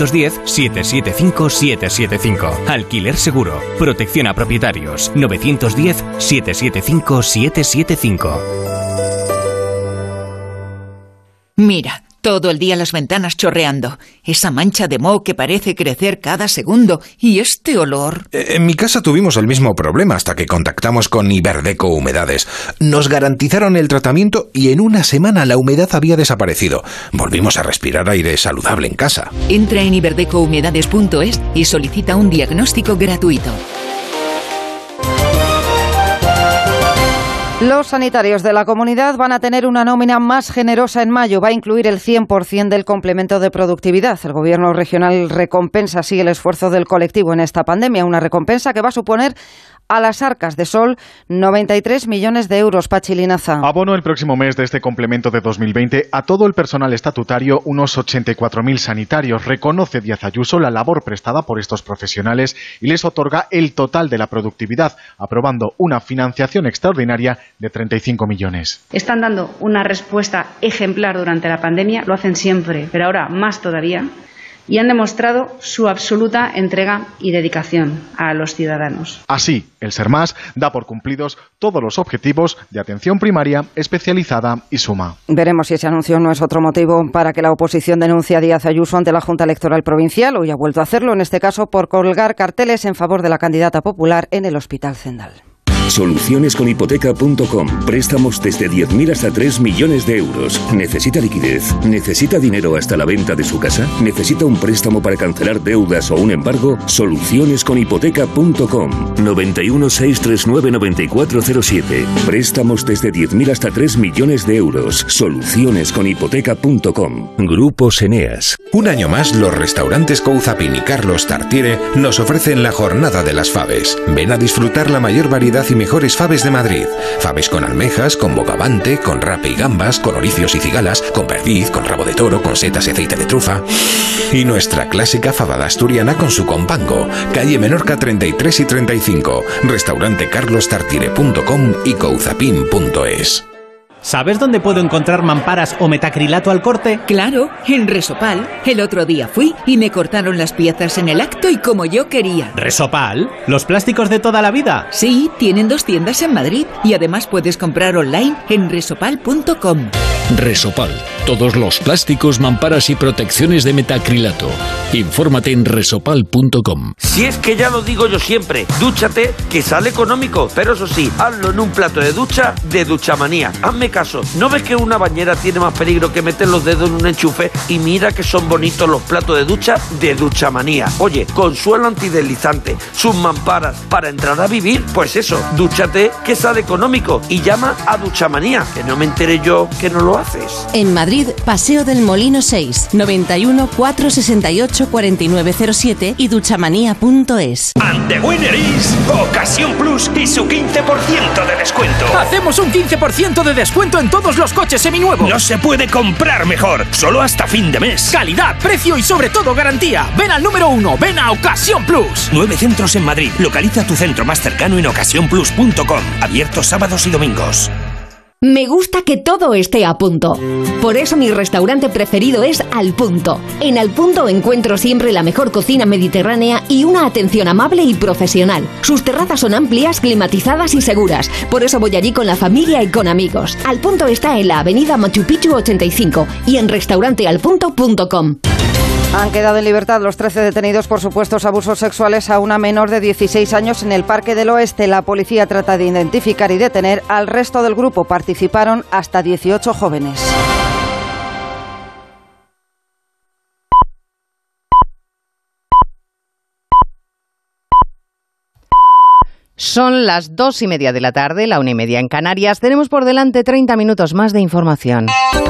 910-775-775. Alquiler Seguro. Protección a propietarios. 910-775-775. Mira, todo el día las ventanas chorreando. Esa mancha de moho que parece crecer cada segundo. Y este olor. En mi casa tuvimos el mismo problema hasta que contactamos con Iberdeco Humedades. Nos garantizaron el tratamiento y en una semana la humedad había desaparecido. Volvimos a respirar aire saludable en casa. Entra en iberdecouhumedades.es y solicita un diagnóstico gratuito. Los sanitarios de la comunidad van a tener una nómina más generosa en mayo. Va a incluir el 100% del complemento de productividad. El Gobierno regional recompensa así el esfuerzo del colectivo en esta pandemia. Una recompensa que va a suponer a las arcas de Sol 93 millones de euros. Pachi Linaza. Abono el próximo mes de este complemento de 2020 a todo el personal estatutario, unos 84.000 sanitarios. Reconoce Díaz Ayuso la labor prestada por estos profesionales y les otorga el total de la productividad, aprobando una financiación extraordinaria de 35 millones. Están dando una respuesta ejemplar durante la pandemia, lo hacen siempre, pero ahora más todavía, y han demostrado su absoluta entrega y dedicación a los ciudadanos. Así, el SERMAS da por cumplidos todos los objetivos de atención primaria, especializada y suma. Veremos si ese anuncio no es otro motivo para que la oposición denuncie a Díaz Ayuso ante la Junta Electoral Provincial. Hoy ha vuelto a hacerlo, en este caso por colgar carteles en favor de la candidata popular en el Hospital Zendal. Solucionesconhipoteca.com. Préstamos desde 10.000 hasta 3 millones de euros. ¿Necesita liquidez? ¿Necesita dinero hasta la venta de su casa? ¿Necesita un préstamo para cancelar deudas o un embargo? Solucionesconhipoteca.com. 91 639 9407. Préstamos desde 10.000 hasta 3 millones de euros. Solucionesconhipoteca.com. Grupos Eneas. Un año más, los restaurantes Couzapin y Carlos Tartiere nos ofrecen la Jornada de las Faves. Ven a disfrutar la mayor variedad y mejores faves de Madrid. Faves con almejas, con bogavante, con rape y gambas, con oricios y cigalas, con perdiz, con rabo de toro, con setas y aceite de trufa. Y nuestra clásica fabada asturiana con su compango. Calle Menorca 33 y 35. Restaurante carlostartiere.com y couzapin.es. ¿Sabes dónde puedo encontrar mamparas o metacrilato al corte? Claro, en Resopal. El otro día fui y me cortaron las piezas en el acto y como yo quería. ¿Resopal? ¿Los plásticos de toda la vida? Sí, tienen 2 tiendas en Madrid y además puedes comprar online en resopal.com. Resopal. Todos los plásticos, mamparas y protecciones de metacrilato. Infórmate en resopal.com. Si es que ya lo digo yo siempre, dúchate que sale económico, pero eso sí, hazlo en un plato de ducha de Duchamanía. Hazme caso, ¿no ves que una bañera tiene más peligro que meter los dedos en un enchufe? Y mira que son bonitos los platos de ducha de Duchamanía. Oye, con suelo antideslizante, sus mamparas, para entrar a vivir, pues eso, dúchate que sale económico y llama a Duchamanía, que no me enteré yo que no lo haces. En Madrid, Paseo del Molino 6, 91 468 4907 y duchamanía.es. And the winner is Ocasión Plus y su 15% de descuento. Hacemos un 15% de descuento en todos los coches seminuevos. No se puede comprar mejor, solo hasta fin de mes. Calidad, precio y sobre todo garantía. Ven al número 1, ven a Ocasión Plus. 9 centros en Madrid. Localiza tu centro más cercano en ocasiónplus.com. Abiertos sábados y domingos. Me gusta que todo esté a punto. Por eso mi restaurante preferido es Al Punto. En Al Punto encuentro siempre la mejor cocina mediterránea y una atención amable y profesional. Sus terrazas son amplias, climatizadas y seguras. Por eso voy allí con la familia y con amigos. Al Punto está en la avenida Machu Picchu 85 y en restaurantealpunto.com. Han quedado en libertad los 13 detenidos por supuestos abusos sexuales a una menor de 16 años en el Parque del Oeste. La policía trata de identificar y detener al resto del grupo. Participaron hasta 18 jóvenes. Son las 2:30 de la tarde, la 1:30 en Canarias. Tenemos por delante 30 minutos más de información.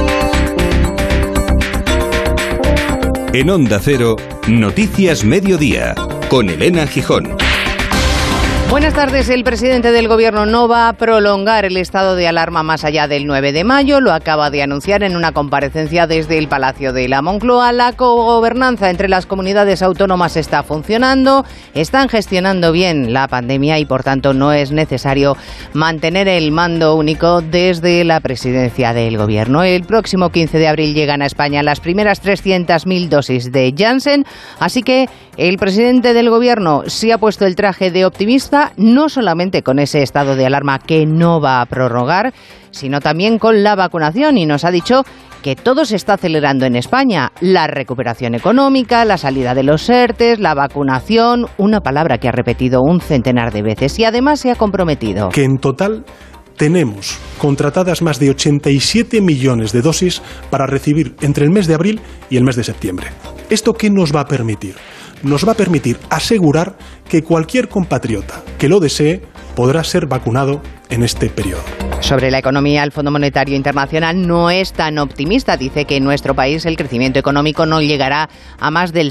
En Onda Cero, Noticias Mediodía, con Elena Gijón. Buenas tardes. El presidente del Gobierno no va a prolongar el estado de alarma más allá del 9 de mayo. Lo acaba de anunciar en una comparecencia desde el Palacio de la Moncloa. La cogobernanza entre las comunidades autónomas está funcionando. Están gestionando bien la pandemia y, por tanto, no es necesario mantener el mando único desde la presidencia del Gobierno. El próximo 15 de abril llegan a España las primeras 300.000 dosis de Janssen. Así que el presidente del Gobierno se ha puesto el traje de optimista, no solamente con ese estado de alarma que no va a prorrogar, sino también con la vacunación, y nos ha dicho que todo se está acelerando en España. La recuperación económica, la salida de los ERTEs, la vacunación, una palabra que ha repetido un centenar de veces, y además se ha comprometido. Que en total tenemos contratadas más de 87 millones de dosis para recibir entre el mes de abril y el mes de septiembre. ¿Esto qué nos va a permitir? Nos va a permitir asegurar que cualquier compatriota que lo desee podrá ser vacunado en este periodo. Sobre la economía, el Fondo Monetario Internacional no es tan optimista. Dice que en nuestro país el crecimiento económico no llegará a más del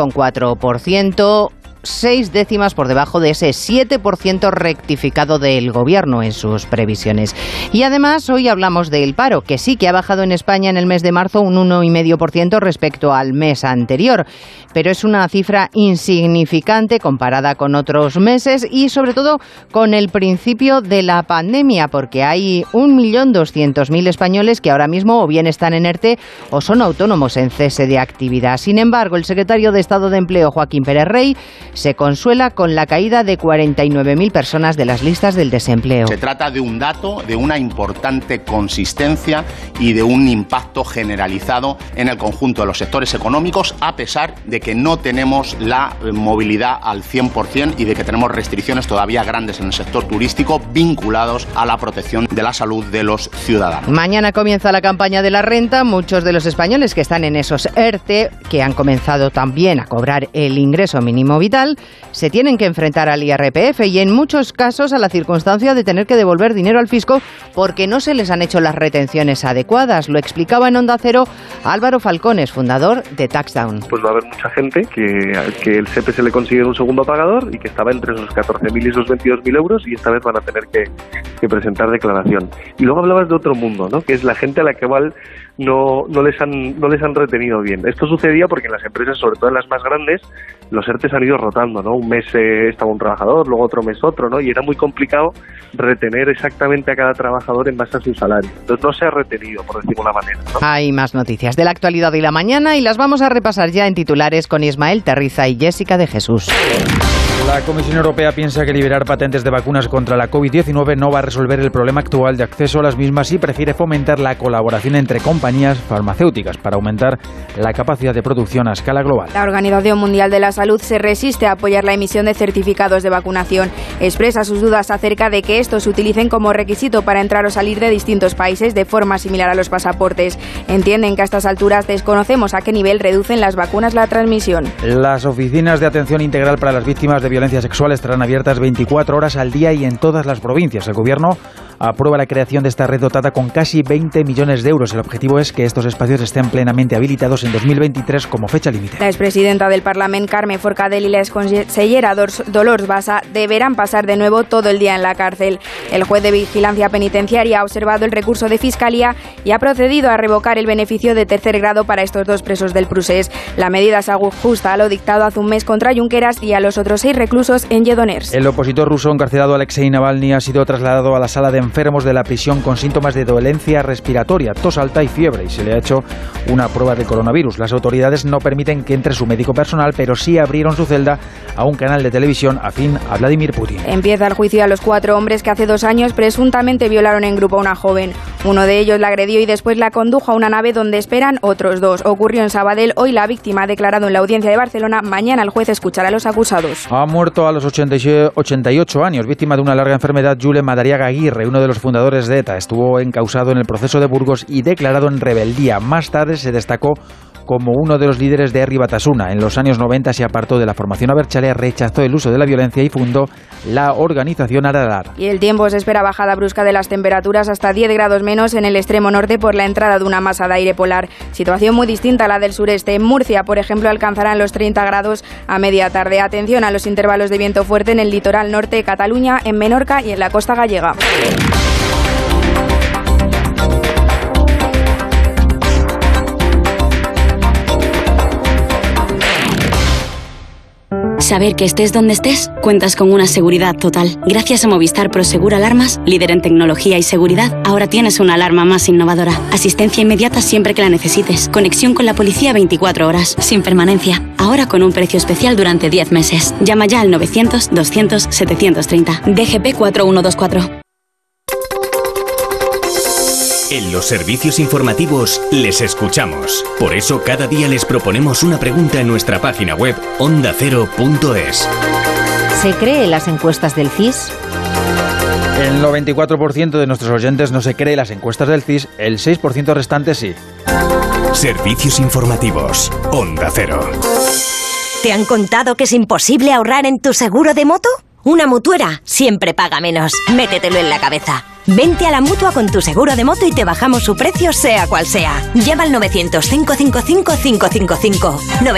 6,4%. 6 décimas por debajo de ese 7% rectificado del Gobierno en sus previsiones. Y además hoy hablamos del paro, que sí que ha bajado en España en el mes de marzo un 1,5% respecto al mes anterior, pero es una cifra insignificante comparada con otros meses y sobre todo con el principio de la pandemia, porque hay 1.200.000 españoles que ahora mismo o bien están en ERTE o son autónomos en cese de actividad. Sin embargo, el secretario de Estado de Empleo, Joaquín Pérez Rey, se consuela con la caída de 49.000 personas de las listas del desempleo. Se trata de un dato de una importante consistencia y de un impacto generalizado en el conjunto de los sectores económicos, a pesar de que no tenemos la movilidad al 100% y de que tenemos restricciones todavía grandes en el sector turístico vinculados a la protección de la salud de los ciudadanos. Mañana comienza la campaña de la renta. Muchos de los españoles que están en esos ERTE, que han comenzado también a cobrar el ingreso mínimo vital, se tienen que enfrentar al IRPF y en muchos casos a la circunstancia de tener que devolver dinero al fisco porque no se les han hecho las retenciones adecuadas. Lo explicaba en Onda Cero Álvaro Falcones, fundador de Taxdown. Pues va a haber mucha gente que el SEPE se le consigue un segundo pagador y que estaba entre esos 14.000 y esos 22.000 euros y esta vez van a tener que presentar declaración. Y luego hablabas de otro mundo, ¿no? Que es la gente a la que igual no les han retenido bien. Esto sucedía porque en las empresas, sobre todo en las más grandes, los ERTEs han ido rotando, ¿no? Un mes estaba un trabajador, luego otro mes otro, ¿no? Y era muy complicado retener exactamente a cada trabajador en base a su salario. Entonces no se ha retenido, por decirlo de una manera, ¿no? Hay más noticias de la actualidad y la mañana y las vamos a repasar ya en titulares con Ismael Terriza y Jessica de Jesús. La Comisión Europea piensa que liberar patentes de vacunas contra la COVID-19 no va a resolver el problema actual de acceso a las mismas y prefiere fomentar la colaboración entre compañías farmacéuticas para aumentar la capacidad de producción a escala global. La Organización Mundial de la Salud se resiste a apoyar la emisión de certificados de vacunación. Expresa sus dudas acerca de que estos se utilicen como requisito para entrar o salir de distintos países de forma similar a los pasaportes. Entienden que a estas alturas desconocemos a qué nivel reducen las vacunas la transmisión. Las oficinas de atención integral para las víctimas de violencia sexual estarán abiertas 24 horas al día y en todas las provincias. El Gobierno aprueba la creación de esta red dotada con casi 20 millones de euros. El objetivo es que estos espacios estén plenamente habilitados en 2023 como fecha límite. La expresidenta del Parlament, Carme Forcadell, y la exconsellera Dolors Bassa deberán pasar de nuevo todo el día en la cárcel. El juez de vigilancia penitenciaria ha observado el recurso de Fiscalía y ha procedido a revocar el beneficio de tercer grado para estos dos presos del Prusés. La medida se ajusta a lo dictado hace un mes contra Junqueras y a los otros 6 reclusos en Lledoners. El opositor ruso encarcelado Alexei Navalny ha sido trasladado a la sala de enfermos de la prisión con síntomas de dolencia respiratoria, tos alta y fiebre, y se le ha hecho una prueba de coronavirus. Las autoridades no permiten que entre su médico personal, pero sí abrieron su celda a un canal de televisión afín a Vladimir Putin. Empieza el juicio a los 4 hombres que hace 2 años presuntamente violaron en grupo a una joven. Uno de ellos la agredió y después la condujo a una nave donde esperan otros 2. Ocurrió en Sabadell. Hoy la víctima ha declarado en la audiencia de Barcelona. Mañana el juez escuchará a los acusados. Ha muerto a los 88 años, víctima de una larga enfermedad, Julen Madariaga Aguirre, uno de los fundadores de ETA. Estuvo encausado en el proceso de Burgos y declarado en rebeldía. Más tarde se destacó como uno de los líderes de Herri Batasuna. En los años 90 se apartó de la formación abertzale, rechazó el uso de la violencia y fundó la organización Aralar. Y el tiempo se espera bajada brusca de las temperaturas hasta 10 grados menos en el extremo norte por la entrada de una masa de aire polar. Situación muy distinta a la del sureste. En Murcia, por ejemplo, alcanzarán los 30 grados a media tarde. Atención a los intervalos de viento fuerte en el litoral norte de Cataluña, en Menorca y en la costa gallega. Saber que estés donde estés, cuentas con una seguridad total. Gracias a Movistar Prosegur Alarmas, líder en tecnología y seguridad, ahora tienes una alarma más innovadora. Asistencia inmediata siempre que la necesites. Conexión con la policía 24 horas, sin permanencia. Ahora con un precio especial durante 10 meses. Llama ya al 900-200-730. DGP 4124. En los servicios informativos les escuchamos. Por eso cada día les proponemos una pregunta en nuestra página web ondacero.es. ¿Se cree en las encuestas del CIS? El 94% de nuestros oyentes no se cree las encuestas del CIS, el 6% restante sí. Servicios informativos, Onda Cero. ¿Te han contado que es imposible ahorrar en tu seguro de moto? Una mutuera siempre paga menos. Métetelo en la cabeza. Vente a la Mutua con tu seguro de moto y te bajamos su precio sea cual sea. Llama al 900-555-555.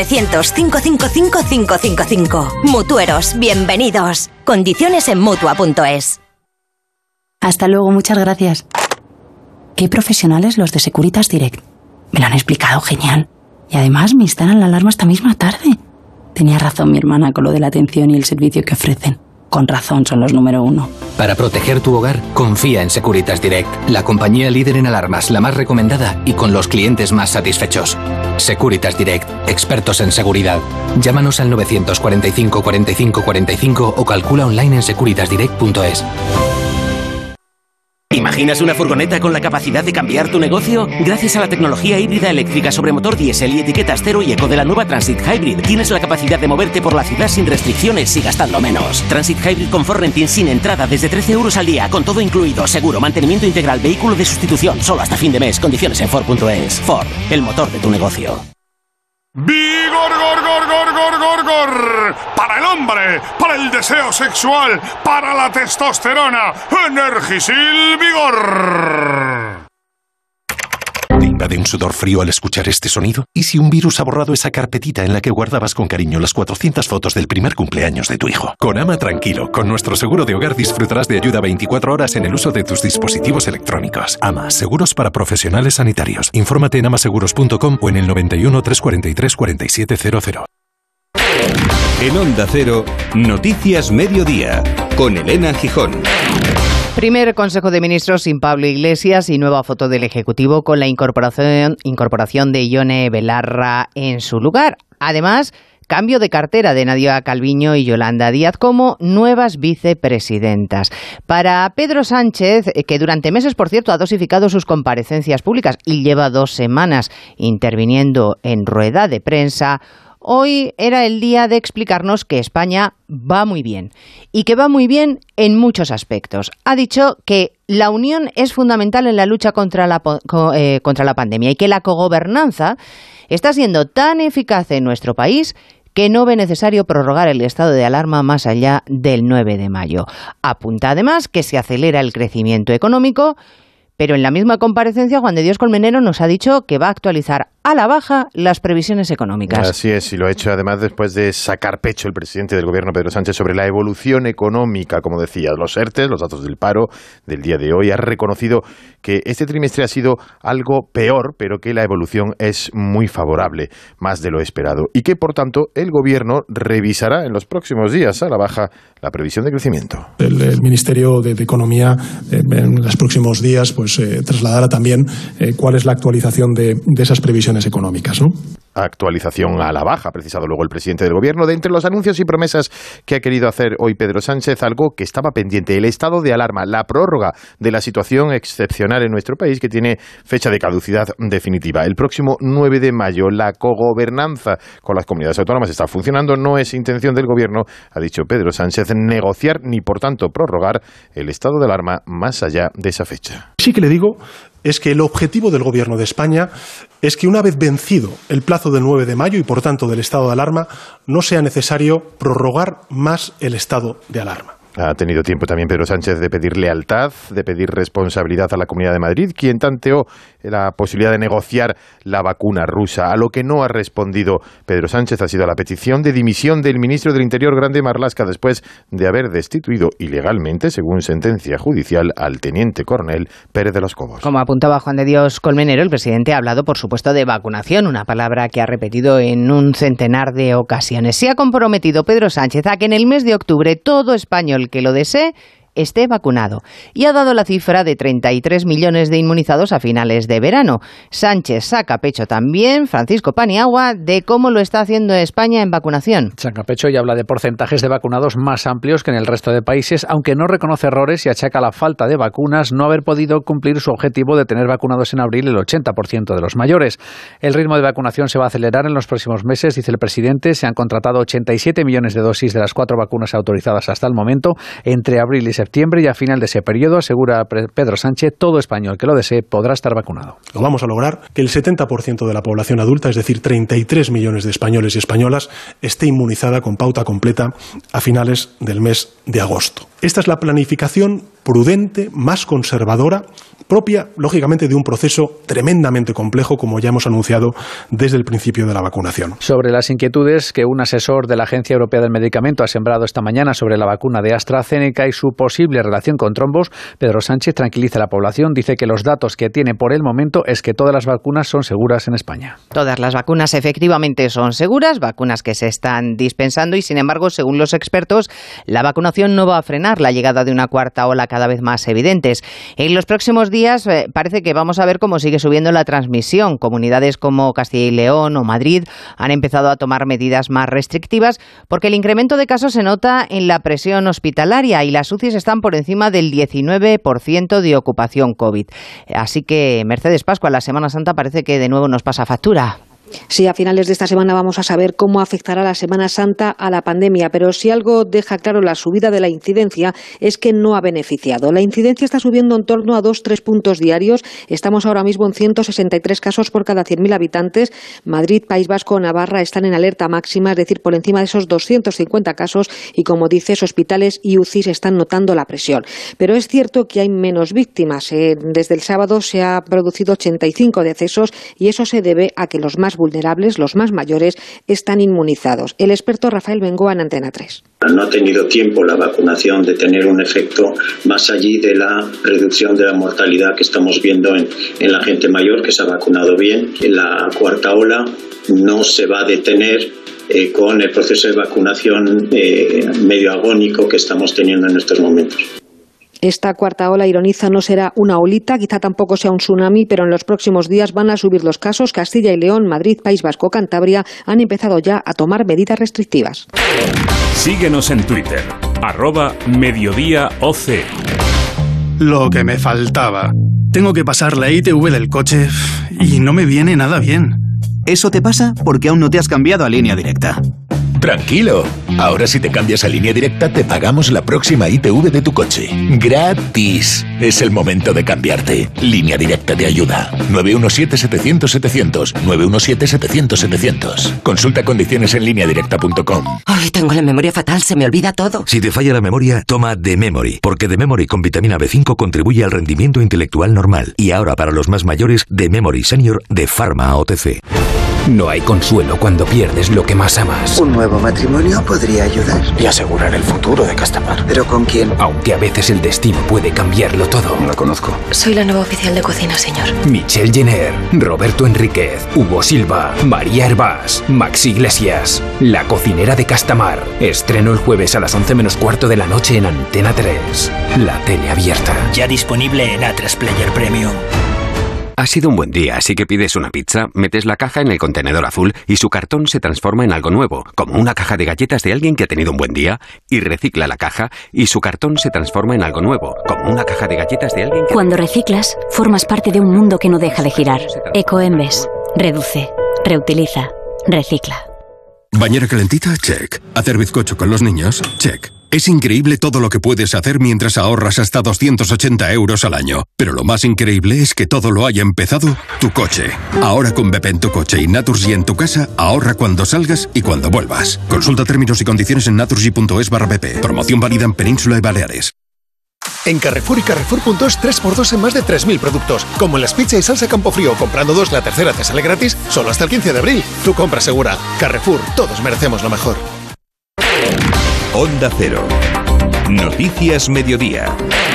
900-555-555. Mutueros, bienvenidos. Condiciones en Mutua.es. Hasta luego, muchas gracias. Qué profesionales los de Securitas Direct. Me lo han explicado genial. Y además me instalan la alarma esta misma tarde. Tenía razón mi hermana con lo de la atención y el servicio que ofrecen. Con razón son los número 1. Para proteger tu hogar, confía en Securitas Direct, la compañía líder en alarmas, la más recomendada y con los clientes más satisfechos. Securitas Direct, expertos en seguridad. Llámanos al 945 45 45 o calcula online en securitasdirect.es. ¿Imaginas una furgoneta con la capacidad de cambiar tu negocio? Gracias a la tecnología híbrida eléctrica sobre motor diésel y etiquetas cero y eco de la nueva Transit Hybrid, tienes la capacidad de moverte por la ciudad sin restricciones y gastando menos. Transit Hybrid con Ford Renting sin entrada desde 13 euros al día, con todo incluido, seguro, mantenimiento integral, vehículo de sustitución, solo hasta fin de mes. Condiciones en Ford.es. Ford, el motor de tu negocio. ¡Vigor, gor, gor, gor, gor, gor, gor! Para el hombre, para el deseo sexual, para la testosterona, Energisil Vigor. ¿Te invade un sudor frío al escuchar este sonido? ¿Y si un virus ha borrado esa carpetita en la que guardabas con cariño las 400 fotos del primer cumpleaños de tu hijo? Con Ama tranquilo, con nuestro seguro de hogar disfrutarás de ayuda 24 horas en el uso de tus dispositivos electrónicos. Ama, seguros para profesionales sanitarios. Infórmate en amaseguros.com o en el 91 343 4700. En Onda Cero, Noticias Mediodía, con Elena Gijón. Primer Consejo de Ministros sin Pablo Iglesias y nueva foto del Ejecutivo con la incorporación de Ione Belarra en su lugar. Además, cambio de cartera de Nadia Calviño y Yolanda Díaz como nuevas vicepresidentas. Para Pedro Sánchez, que durante meses, por cierto, ha dosificado sus comparecencias públicas y lleva 2 semanas interviniendo en rueda de prensa, hoy era el día de explicarnos que España va muy bien y que va muy bien en muchos aspectos. Ha dicho que la unión es fundamental en la lucha contra la pandemia y que la cogobernanza está siendo tan eficaz en nuestro país que no ve necesario prorrogar el estado de alarma más allá del 9 de mayo. Apunta además que se acelera el crecimiento económico, pero en la misma comparecencia Juan de Dios Colmenero nos ha dicho que va a actualizar a la baja las previsiones económicas. Así es, y lo ha hecho además después de sacar pecho el presidente del gobierno, Pedro Sánchez, sobre la evolución económica, como decía, los ERTE, los datos del paro del día de hoy. Ha reconocido que este trimestre ha sido algo peor, pero que la evolución es muy favorable, más de lo esperado, y que, por tanto, el gobierno revisará en los próximos días a la baja la previsión de crecimiento. El Ministerio de Economía en los próximos días trasladará también cuál es la actualización de esas previsiones económicas, ¿no? Actualización a la baja, ha precisado luego el presidente del gobierno. De entre los anuncios y promesas que ha querido hacer hoy Pedro Sánchez, algo que estaba pendiente, el estado de alarma, la prórroga de la situación excepcional en nuestro país, que tiene fecha de caducidad definitiva. El próximo 9 de mayo, la cogobernanza con las comunidades autónomas está funcionando. No es intención del gobierno, ha dicho Pedro Sánchez, negociar ni, por tanto, prorrogar el estado de alarma más allá de esa fecha. Sí que le digo es que el objetivo del Gobierno de España es que una vez vencido el plazo del 9 de mayo y, por tanto, del estado de alarma, no sea necesario prorrogar más el estado de alarma. Ha tenido tiempo también Pedro Sánchez de pedir lealtad, de pedir responsabilidad a la Comunidad de Madrid, quien tanteó la posibilidad de negociar la vacuna rusa. A lo que no ha respondido Pedro Sánchez ha sido la petición de dimisión del ministro del Interior, Grande Marlaska, después de haber destituido ilegalmente, según sentencia judicial, al teniente coronel Pérez de los Cobos. Como apuntaba Juan de Dios Colmenero, el presidente ha hablado, por supuesto, de vacunación, una palabra que ha repetido en un centenar de ocasiones. Se ha comprometido Pedro Sánchez a que en el mes de octubre todo español que lo desee esté vacunado, y ha dado la cifra de 33 millones de inmunizados a finales de verano. Sánchez saca pecho también, Francisco Paniagua, de cómo lo está haciendo España en vacunación. Saca pecho y habla de porcentajes de vacunados más amplios que en el resto de países, aunque no reconoce errores y achaca la falta de vacunas no haber podido cumplir su objetivo de tener vacunados en abril el 80% de los mayores. El ritmo de vacunación se va a acelerar en los próximos meses, dice el presidente. Se han contratado 87 millones de dosis de las 4 vacunas autorizadas hasta el momento entre abril y septiembre, y a final de ese periodo, asegura Pedro Sánchez, todo español que lo desee podrá estar vacunado. Lo vamos a lograr, que el 70% de la población adulta, es decir, 33 millones de españoles y españolas, esté inmunizada con pauta completa a finales del mes de agosto. Esta es la planificación prudente, más conservadora, propia, lógicamente, de un proceso tremendamente complejo, como ya hemos anunciado desde el principio de la vacunación. Sobre las inquietudes que un asesor de la Agencia Europea del Medicamento ha sembrado esta mañana sobre la vacuna de AstraZeneca y su posible relación con trombos, Pedro Sánchez tranquiliza a la población. Dice que los datos que tiene por el momento es que todas las vacunas son seguras en España. Todas las vacunas efectivamente son seguras, vacunas que se están dispensando, y sin embargo, según los expertos, la vacunación no va a frenar la llegada de una cuarta ola cada vez más evidentes. En los próximos días parece que vamos a ver cómo sigue subiendo la transmisión. Comunidades como Castilla y León o Madrid han empezado a tomar medidas más restrictivas porque el incremento de casos se nota en la presión hospitalaria y las UCIs están por encima del 19% de ocupación COVID. Así que Mercedes Pascua, la Semana Santa parece que de nuevo nos pasa factura. Sí, a finales de esta semana vamos a saber cómo afectará la Semana Santa a la pandemia, pero si algo deja claro la subida de la incidencia es que no ha beneficiado. La incidencia está subiendo en torno a 2-3 puntos diarios. Estamos ahora mismo en 163 casos por cada 100.000 habitantes. Madrid, País Vasco, Navarra están en alerta máxima, es decir, por encima de esos 250 casos, y como dices, hospitales y UCIs están notando la presión. Pero es cierto que hay menos víctimas. Desde el sábado se ha producido 85 decesos y eso se debe a que los más vulnerables, los más mayores, están inmunizados. El experto Rafael Bengoa en Antena 3. No ha tenido tiempo la vacunación de tener un efecto más allí de la reducción de la mortalidad que estamos viendo en la gente mayor que se ha vacunado bien. La cuarta ola no se va a detener con el proceso de vacunación medio agónico que estamos teniendo en estos momentos. Esta cuarta ola, ironiza, no será una olita, quizá tampoco sea un tsunami, pero en los próximos días van a subir los casos. Castilla y León, Madrid, País Vasco, Cantabria han empezado ya a tomar medidas restrictivas. Síguenos en Twitter, @mediodíaoc. Lo que me faltaba. Tengo que pasar la ITV del coche y no me viene nada bien. Eso te pasa porque aún no te has cambiado a Línea Directa. Tranquilo, ahora si te cambias a Línea Directa te pagamos la próxima ITV de tu coche. ¡Gratis! Es el momento de cambiarte. Línea Directa te ayuda. 917-700-700. 917-700-700. Consulta condiciones en lineadirecta.com. Ay, tengo la memoria fatal, se me olvida todo. Si te falla la memoria, toma The Memory, porque The Memory con vitamina B5 contribuye al rendimiento intelectual normal. Y ahora para los más mayores, The Memory Senior de Pharma OTC. No hay consuelo cuando pierdes lo que más amas. Un nuevo matrimonio podría ayudar. Y asegurar el futuro de Castamar. ¿Pero con quién? Aunque a veces el destino puede cambiarlo todo. No la conozco. Soy la nueva oficial de cocina, señor. Michelle Jenner, Roberto Enríquez, Hugo Silva, María Hervás, Max Iglesias. La cocinera de Castamar. Estreno el jueves a las 11 menos cuarto de la noche en Antena 3. La tele abierta. Ya disponible en A3 Player Premium. Ha sido un buen día, así que pides una pizza, metes la caja en el contenedor azul y su cartón se transforma en algo nuevo, como una caja de galletas de alguien que ha tenido un buen día, y recicla la caja y su cartón se transforma en algo nuevo, como una caja de galletas de alguien que... Cuando reciclas, formas parte de un mundo que no deja de girar. Ecoembes. Reduce, reutiliza, recicla. Bañera calentita, check. Hacer bizcocho con los niños, check. Es increíble todo lo que puedes hacer mientras ahorras hasta 280 euros al año. Pero lo más increíble es que todo lo haya empezado tu coche. Ahora con BP en tu coche y Naturgy en tu casa, ahorra cuando salgas y cuando vuelvas. Consulta términos y condiciones en naturgy.es/BP. Promoción válida en Península y Baleares. En Carrefour y Carrefour.es 3x2 en más de 3.000 productos. Como en las pizza y salsa Campofrío, comprando 2 la tercera te sale gratis, solo hasta el 15 de abril. Tu compra segura. Carrefour, todos merecemos lo mejor. Onda Cero. Noticias Mediodía.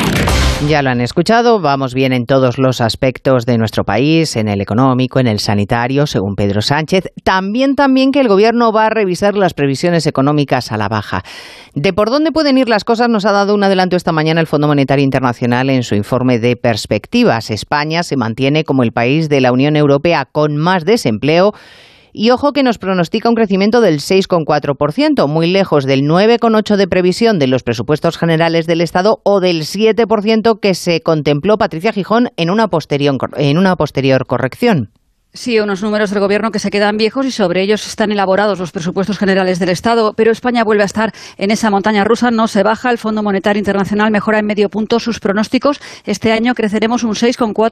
Ya lo han escuchado, vamos bien en todos los aspectos de nuestro país, en el económico, en el sanitario, según Pedro Sánchez. También que el Gobierno va a revisar las previsiones económicas a la baja. De por dónde pueden ir las cosas nos ha dado un adelanto esta mañana el Fondo Monetario Internacional en su informe de perspectivas. España se mantiene como el país de la Unión Europea con más desempleo. Y ojo que nos pronostica un crecimiento del 6,4%, muy lejos del 9,8% de previsión de los presupuestos generales del Estado o del 7% que se contempló Patricia Gijón en una posterior corrección. Sí, unos números del Gobierno que se quedan viejos y sobre ellos están elaborados los presupuestos generales del Estado, pero España vuelve a estar en esa montaña rusa, no se baja. El Fondo Monetario Internacional mejora en medio punto sus pronósticos. Este año creceremos un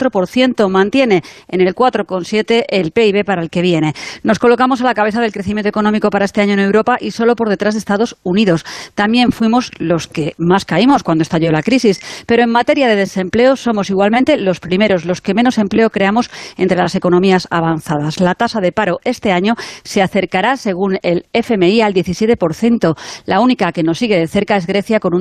6,4%, mantiene en el 4,7% el PIB para el que viene. Nos colocamos a la cabeza del crecimiento económico para este año en Europa y solo por detrás de Estados Unidos. También fuimos los que más caímos cuando estalló la crisis, pero en materia de desempleo somos igualmente los primeros, los que menos empleo creamos entre las economías avanzadas. La tasa de paro este año se acercará, según el FMI, al 17%. La única que nos sigue de cerca es Grecia, con un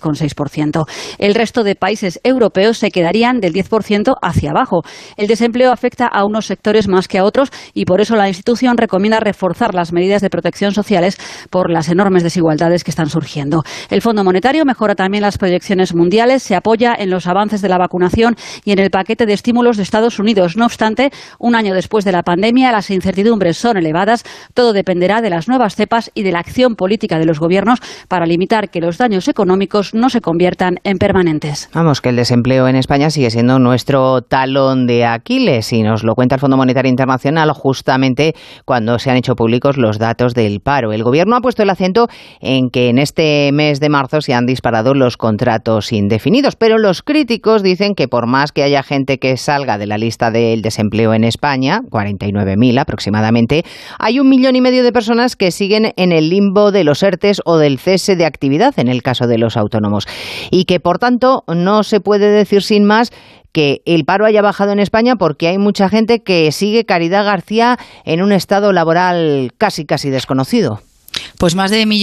16,6%. El resto de países europeos se quedarían del 10% hacia abajo. El desempleo afecta a unos sectores más que a otros y por eso la institución recomienda reforzar las medidas de protección sociales por las enormes desigualdades que están surgiendo. El Fondo Monetario mejora también las proyecciones mundiales, se apoya en los avances de la vacunación y en el paquete de estímulos de Estados Unidos. No obstante, un año después de la pandemia, las incertidumbres son elevadas. Todo dependerá de las nuevas cepas y de la acción política de los gobiernos para limitar que los daños económicos no se conviertan en permanentes. Vamos, que el desempleo en España sigue siendo nuestro talón de Aquiles y nos lo cuenta el Fondo Monetario Internacional justamente cuando se han hecho públicos los datos del paro. El Gobierno ha puesto el acento en que en este mes de marzo se han disparado los contratos indefinidos, pero los críticos dicen que por más que haya gente que salga de la lista del desempleo en España, 49.000 aproximadamente, hay 1,5 millones de personas que siguen en el limbo de los ERTEs o del cese de actividad en el caso de los autónomos y que por tanto no se puede decir sin más que el paro haya bajado en España porque hay mucha gente que sigue Caridad García en un estado laboral casi desconocido. Pues más de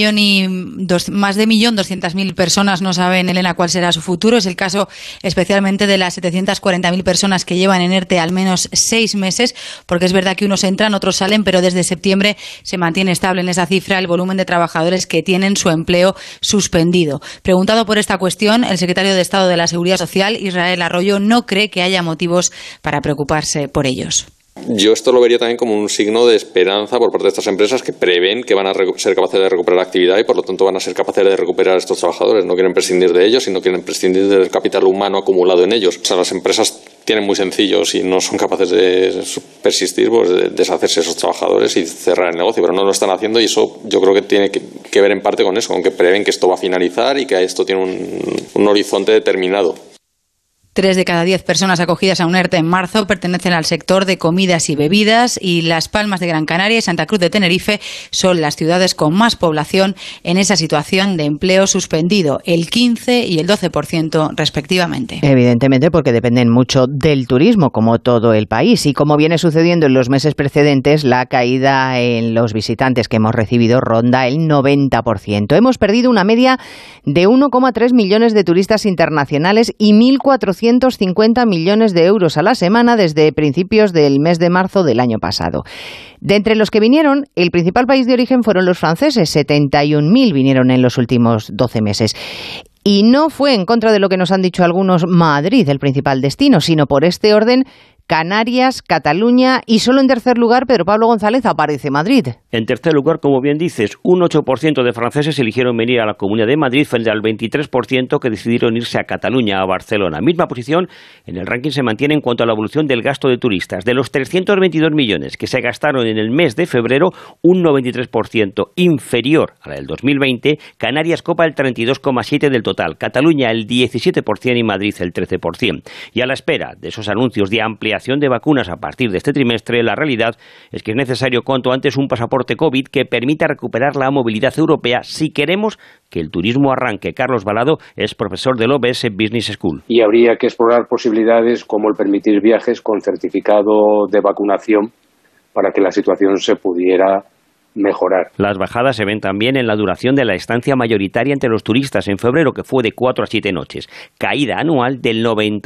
1.200.000 personas no saben, Elena, cuál será su futuro. Es el caso especialmente de las 740.000 personas que llevan en ERTE al menos 6 meses, porque es verdad que unos entran, otros salen, pero desde septiembre se mantiene estable en esa cifra el volumen de trabajadores que tienen su empleo suspendido. Preguntado por esta cuestión, el secretario de Estado de la Seguridad Social, Israel Arroyo, no cree que haya motivos para preocuparse por ellos. Yo esto lo vería también como un signo de esperanza por parte de estas empresas que prevén que van a ser capaces de recuperar actividad y por lo tanto van a ser capaces de recuperar a estos trabajadores. No quieren prescindir de ellos y no quieren prescindir del capital humano acumulado en ellos. O sea, las empresas tienen muy sencillo, si no son capaces de persistir, pues de deshacerse de esos trabajadores y cerrar el negocio, pero no lo están haciendo y eso yo creo que tiene que ver en parte con eso, con que prevén que esto va a finalizar y que esto tiene un horizonte determinado. 3 de cada 10 personas acogidas a un ERTE en marzo pertenecen al sector de comidas y bebidas, y Las Palmas de Gran Canaria y Santa Cruz de Tenerife son las ciudades con más población en esa situación de empleo suspendido, el 15 y el 12% respectivamente. Evidentemente, porque dependen mucho del turismo, como todo el país, y como viene sucediendo en los meses precedentes, la caída en los visitantes que hemos recibido ronda el 90%. Hemos perdido una media de 1,3 millones de turistas internacionales y 1.450 millones de euros a la semana desde principios del mes de marzo del año pasado. De entre los que vinieron, el principal país de origen fueron los franceses, 71.000 vinieron en los últimos 12 meses. Y no fue en contra de lo que nos han dicho algunos Madrid, el principal destino, sino por este orden Canarias, Cataluña y solo en tercer lugar, Pedro Pablo González, aparece Madrid. En tercer lugar, como bien dices, un 8% de franceses eligieron venir a la Comunidad de Madrid frente al 23% que decidieron irse a Cataluña, a Barcelona. Misma posición en el ranking se mantiene en cuanto a la evolución del gasto de turistas. De los 322 millones que se gastaron en el mes de febrero, un 93% inferior a la del 2020, Canarias copa el 32,7% del total, Cataluña el 17% y Madrid el 13%. Y a la espera de esos anuncios de ampliación de vacunas a partir de este trimestre, la realidad es que es necesario cuanto antes un pasaporte COVID que permita recuperar la movilidad europea si queremos que el turismo arranque. Carlos Balado es profesor del OBS Business School. Y habría que explorar posibilidades como el permitir viajes con certificado de vacunación para que la situación se pudiera mejorar. Las bajadas se ven también en la duración de la estancia mayoritaria entre los turistas en febrero, que fue de 4 a 7 noches, caída anual del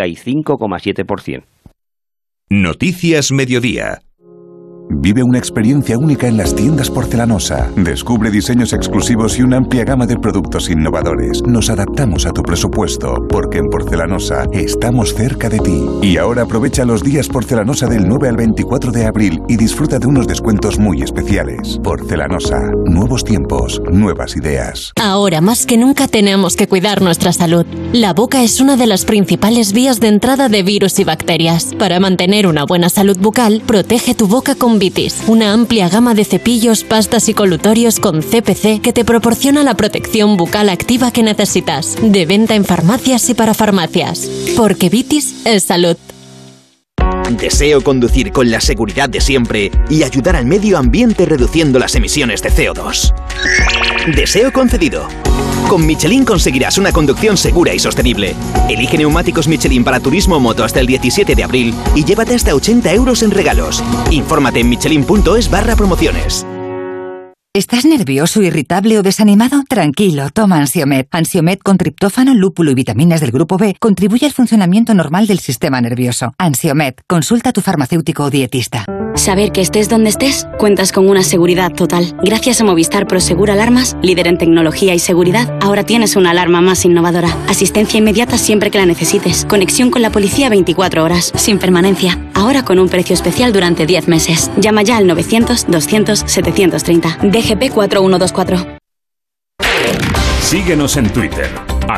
95,7%. Noticias Mediodía. Vive una experiencia única en las tiendas Porcelanosa. Descubre diseños exclusivos y una amplia gama de productos innovadores. Nos adaptamos a tu presupuesto, porque en Porcelanosa estamos cerca de ti. Y ahora aprovecha los días Porcelanosa del 9 al 24 de abril y disfruta de unos descuentos muy especiales. Porcelanosa, nuevos tiempos, nuevas ideas. Ahora más que nunca tenemos que cuidar nuestra salud. La boca es una de las principales vías de entrada de virus y bacterias. Para mantener una buena salud bucal, protege tu boca con Vitis, una amplia gama de cepillos, pastas y colutorios con CPC que te proporciona la protección bucal activa que necesitas. De venta en farmacias y para farmacias. Porque Vitis es salud. Deseo conducir con la seguridad de siempre y ayudar al medio ambiente reduciendo las emisiones de CO2. Deseo concedido. Con Michelin conseguirás una conducción segura y sostenible. Elige neumáticos Michelin para turismo o moto hasta el 17 de abril y llévate hasta 80 euros en regalos. Infórmate en michelin.es/promociones. ¿Estás nervioso, irritable o desanimado? Tranquilo, toma Ansiomed. Ansiomed con triptófano, lúpulo y vitaminas del grupo B contribuye al funcionamiento normal del sistema nervioso. Ansiomed, consulta a tu farmacéutico o dietista. Saber que estés donde estés, cuentas con una seguridad total. Gracias a Movistar Prosegur Alarmas, líder en tecnología y seguridad, ahora tienes una alarma más innovadora. Asistencia inmediata siempre que la necesites. Conexión con la policía 24 horas, sin permanencia. Ahora con un precio especial durante 10 meses. Llama ya al 900-200-730. DGP 4124. Síguenos en Twitter,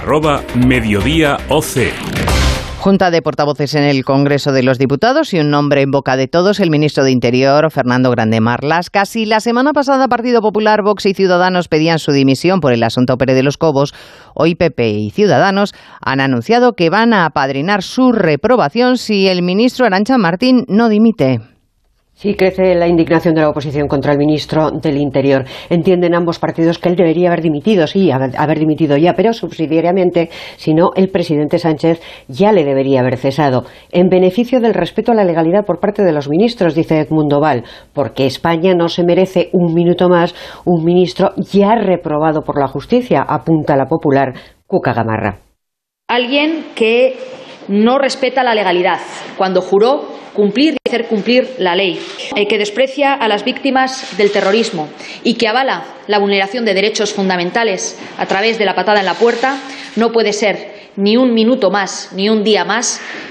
@mediodíaoc. Junta de portavoces en el Congreso de los Diputados y un nombre en boca de todos, el ministro de Interior, Fernando Grande Marlaska. Si la semana pasada Partido Popular, Vox y Ciudadanos pedían su dimisión por el asunto Pérez de los Cobos, hoy PP y Ciudadanos han anunciado que van a apadrinar su reprobación si el ministro Arantxa Martín no dimite. Sí, crece la indignación de la oposición contra el ministro del Interior. Entienden ambos partidos que él debería haber dimitido, sí, haber dimitido ya, pero subsidiariamente, si no, el presidente Sánchez ya le debería haber cesado. En beneficio del respeto a la legalidad por parte de los ministros, dice Edmundo Val, porque España no se merece un minuto más un ministro ya reprobado por la justicia, apunta la popular Cuca Gamarra. Alguien que no respeta la legalidad cuando juró cumplir y hacer cumplir la ley, que desprecia a las víctimas del terrorismo y que avala la vulneración de derechos fundamentales a través de la patada en la puerta, no puede ser ni un minuto más, ni un día más,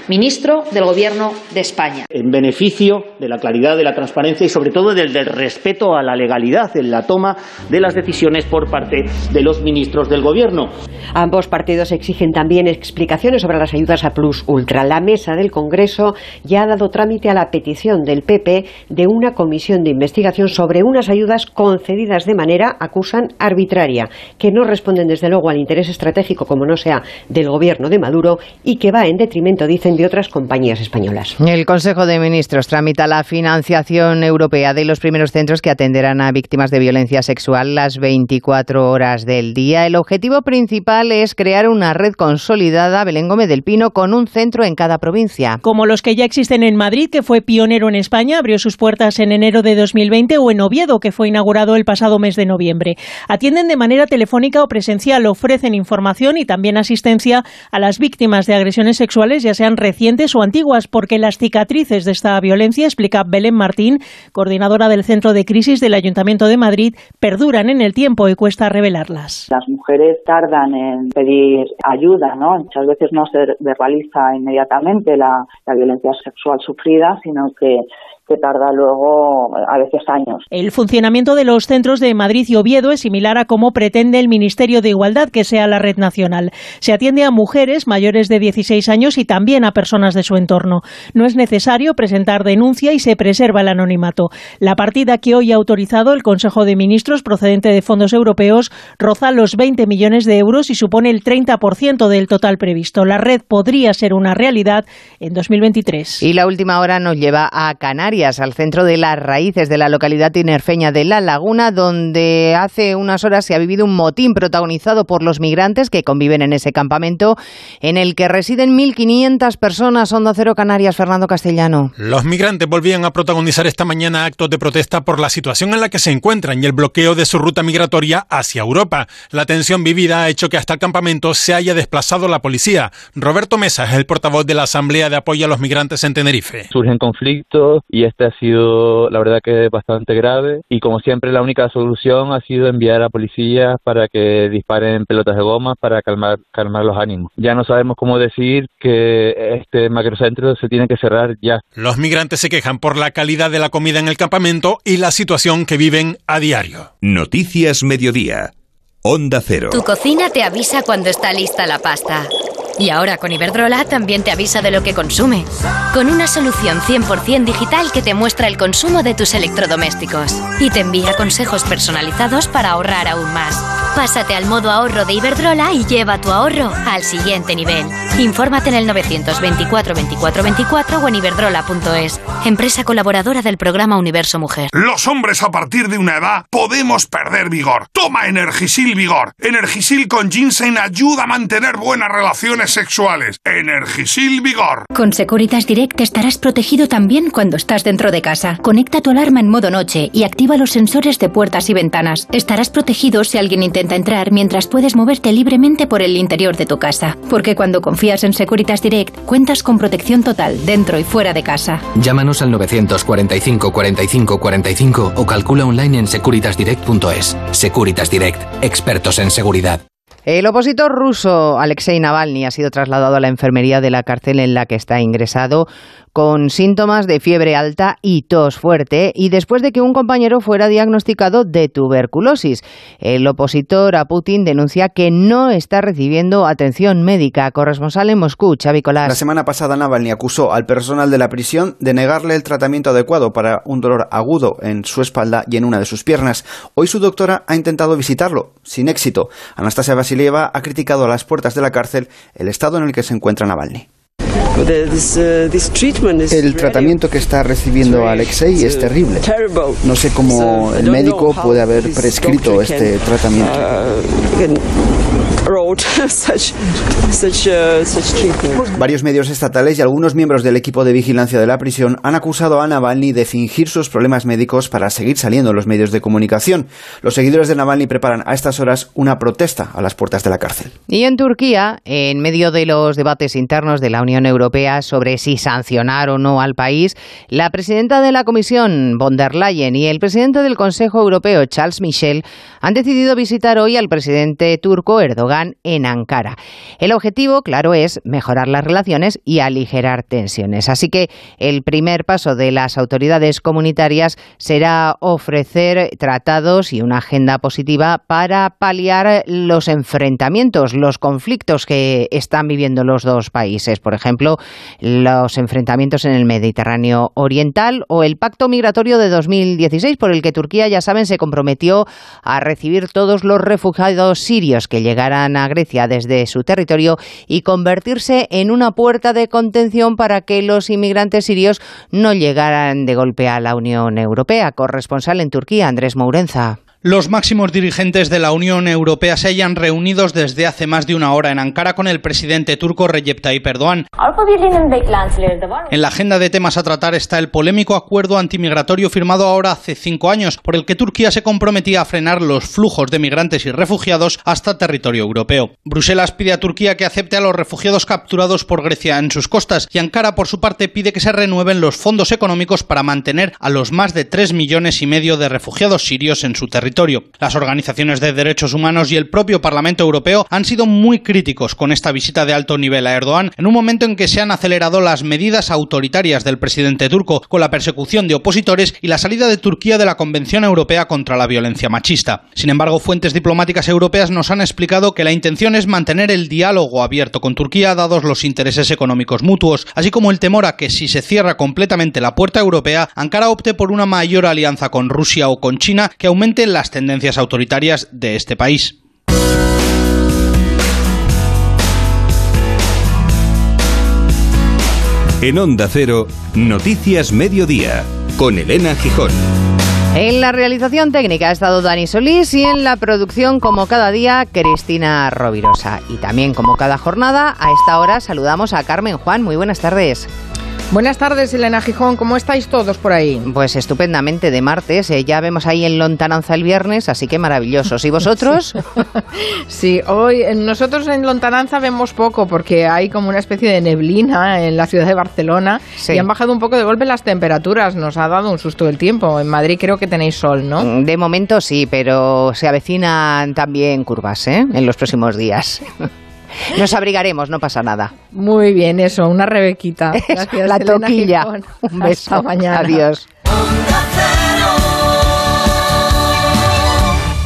ministro del Gobierno de España. En beneficio de la claridad, de la transparencia y sobre todo del respeto a la legalidad en la toma de las decisiones por parte de los ministros del Gobierno. Ambos partidos exigen también explicaciones sobre las ayudas a Plus Ultra. La mesa del Congreso ya ha dado trámite a la petición del PP de una comisión de investigación sobre unas ayudas concedidas de manera, acusan, arbitraria, que no responden desde luego al interés estratégico, como no sea del Gobierno de Maduro, y que va en detrimento, dicen, de otras compañías españolas. El Consejo de Ministros tramita la financiación europea de los primeros centros que atenderán a víctimas de violencia sexual las 24 horas del día. El objetivo principal es crear una red consolidada, Belén Gómez del Pino, con un centro en cada provincia. Como los que ya existen en Madrid, que fue pionero en España, abrió sus puertas en enero de 2020, o en Oviedo, que fue inaugurado el pasado mes de noviembre. Atienden de manera telefónica o presencial, ofrecen información y también asistencia a las víctimas de agresiones sexuales, ya sean recientes o antiguas, porque las cicatrices de esta violencia, explica Belén Martín, coordinadora del Centro de Crisis del Ayuntamiento de Madrid, perduran en el tiempo y cuesta revelarlas. Las mujeres tardan en pedir ayuda, ¿no? Muchas veces no se verbaliza inmediatamente la violencia sexual sufrida, sino que tarda luego a veces años. El funcionamiento de los centros de Madrid y Oviedo es similar a cómo pretende el Ministerio de Igualdad que sea la red nacional. Se atiende a mujeres mayores de 16 años y también a personas de su entorno. No es necesario presentar denuncia y se preserva el anonimato. La partida que hoy ha autorizado el Consejo de Ministros procedente de fondos europeos roza los 20 millones de euros y supone el 30% del total previsto. La red podría ser una realidad en 2023. Y la última hora nos lleva a Canarias, al centro de las raíces de la localidad tinerfeña de La Laguna, donde hace unas horas se ha vivido un motín protagonizado por los migrantes que conviven en ese campamento, en el que residen 1.500 personas. Onda Cero Canarias, Fernando Castellano. Los migrantes volvían a protagonizar esta mañana actos de protesta por la situación en la que se encuentran y el bloqueo de su ruta migratoria hacia Europa. La tensión vivida ha hecho que hasta el campamento se haya desplazado la policía. Roberto Mesa es el portavoz de la Asamblea de Apoyo a los Migrantes en Tenerife. Surgen conflictos y este ha sido, la verdad, que bastante grave, y como siempre la única solución ha sido enviar a policías para que disparen pelotas de goma para calmar los ánimos. Ya no sabemos cómo decir que este macrocentro se tiene que cerrar ya. Los migrantes se quejan por la calidad de la comida en el campamento y la situación que viven a diario. Noticias Mediodía. Onda Cero. Tu cocina te avisa cuando está lista la pasta. Y ahora con Iberdrola también te avisa de lo que consume. Con una solución 100% digital que te muestra el consumo de tus electrodomésticos. Y te envía consejos personalizados para ahorrar aún más. Pásate al modo ahorro de Iberdrola y lleva tu ahorro al siguiente nivel. Infórmate en el 924 24 24 o en iberdrola.es. Empresa colaboradora del programa Universo Mujer. Los hombres a partir de una edad podemos perder vigor. Toma Energisil Vigor. Energisil con ginseng ayuda a mantener buenas relaciones sexuales. Energisil Vigor. Con Securitas Direct estarás protegido también cuando estás dentro de casa. Conecta tu alarma en modo noche y activa los sensores de puertas y ventanas. Estarás protegido si alguien intenta entrar, mientras puedes moverte libremente por el interior de tu casa. Porque cuando confías en Securitas Direct, cuentas con protección total dentro y fuera de casa. Llámanos al 945 45 45 o calcula online en securitasdirect.es. Securitas Direct, expertos en seguridad. El opositor ruso Alexei Navalny ha sido trasladado a la enfermería de la cárcel en la que está ingresado con síntomas de fiebre alta y tos fuerte, y después de que un compañero fuera diagnosticado de tuberculosis. El opositor a Putin denuncia que no está recibiendo atención médica. Corresponsal en Moscú, Xavi Colás. La semana pasada Navalny acusó al personal de la prisión de negarle el tratamiento adecuado para un dolor agudo en su espalda y en una de sus piernas. Hoy su doctora ha intentado visitarlo, sin éxito. Anastasia Vasilieva ha criticado a las puertas de la cárcel el estado en el que se encuentra Navalny. El tratamiento que está recibiendo Alexei es terrible. No sé cómo el médico puede haber prescrito este tratamiento. Varios medios estatales y algunos miembros del equipo de vigilancia de la prisión han acusado a Navalny de fingir sus problemas médicos para seguir saliendo en los medios de comunicación. Los seguidores de Navalny preparan a estas horas una protesta a las puertas de la cárcel. Y en Turquía, en medio de los debates internos de la Unión Europea sobre si sancionar o no al país, la presidenta de la Comisión, von der Leyen, y el presidente del Consejo Europeo, Charles Michel, han decidido visitar hoy al presidente turco, Erdogan, Erdogan en Ankara. El objetivo, claro, es mejorar las relaciones y aligerar tensiones. Así que el primer paso de las autoridades comunitarias será ofrecer tratados y una agenda positiva para paliar los enfrentamientos, los conflictos que están viviendo los dos países. Por ejemplo, los enfrentamientos en el Mediterráneo Oriental o el pacto migratorio de 2016, por el que Turquía, ya saben, se comprometió a recibir todos los refugiados sirios que llegaran a Grecia desde su territorio y convertirse en una puerta de contención para que los inmigrantes sirios no llegaran de golpe a la Unión Europea. Corresponsal en Turquía, Andrés Mourenza. Los máximos dirigentes de la Unión Europea se hallan reunidos desde hace más de una hora en Ankara con el presidente turco Recep Tayyip Erdogan. En la agenda de temas a tratar está el polémico acuerdo antimigratorio firmado ahora hace 5 años, por el que Turquía se comprometía a frenar los flujos de migrantes y refugiados hasta territorio europeo. Bruselas pide a Turquía que acepte a los refugiados capturados por Grecia en sus costas y Ankara, por su parte, pide que se renueven los fondos económicos para mantener a los más de 3,5 millones de refugiados sirios en su territorio. Las organizaciones de derechos humanos y el propio Parlamento Europeo han sido muy críticos con esta visita de alto nivel a Erdogan en un momento en que se han acelerado las medidas autoritarias del presidente turco con la persecución de opositores y la salida de Turquía de la Convención Europea contra la Violencia Machista. Sin embargo, fuentes diplomáticas europeas nos han explicado que la intención es mantener el diálogo abierto con Turquía dados los intereses económicos mutuos, así como el temor a que si se cierra completamente la puerta europea, Ankara opte por una mayor alianza con Rusia o con China que aumente las tendencias autoritarias de este país. En Onda Cero, Noticias Mediodía, con Elena Gijón. En la realización técnica ha estado Dani Solís y en la producción, como cada día, Cristina Rovirosa. Y también, como cada jornada, a esta hora saludamos a Carmen Juan. Muy buenas tardes. Buenas tardes, Elena Gijón. ¿Cómo estáis todos por ahí? Pues estupendamente, de martes. Ya vemos ahí en lontananza el viernes, así que maravillosos. ¿Y vosotros? Sí, hoy nosotros en lontananza vemos poco porque hay como una especie de neblina en la ciudad de Barcelona. Sí. Y han bajado un poco de golpe las temperaturas. Nos ha dado un susto el tiempo. En Madrid creo que tenéis sol, ¿no? De momento sí, pero se avecinan también curvas, en los próximos días. Nos abrigaremos, no pasa nada. Muy bien, eso, una rebequita. Gracias, la toquilla. Un beso. Hasta mañana. Adiós.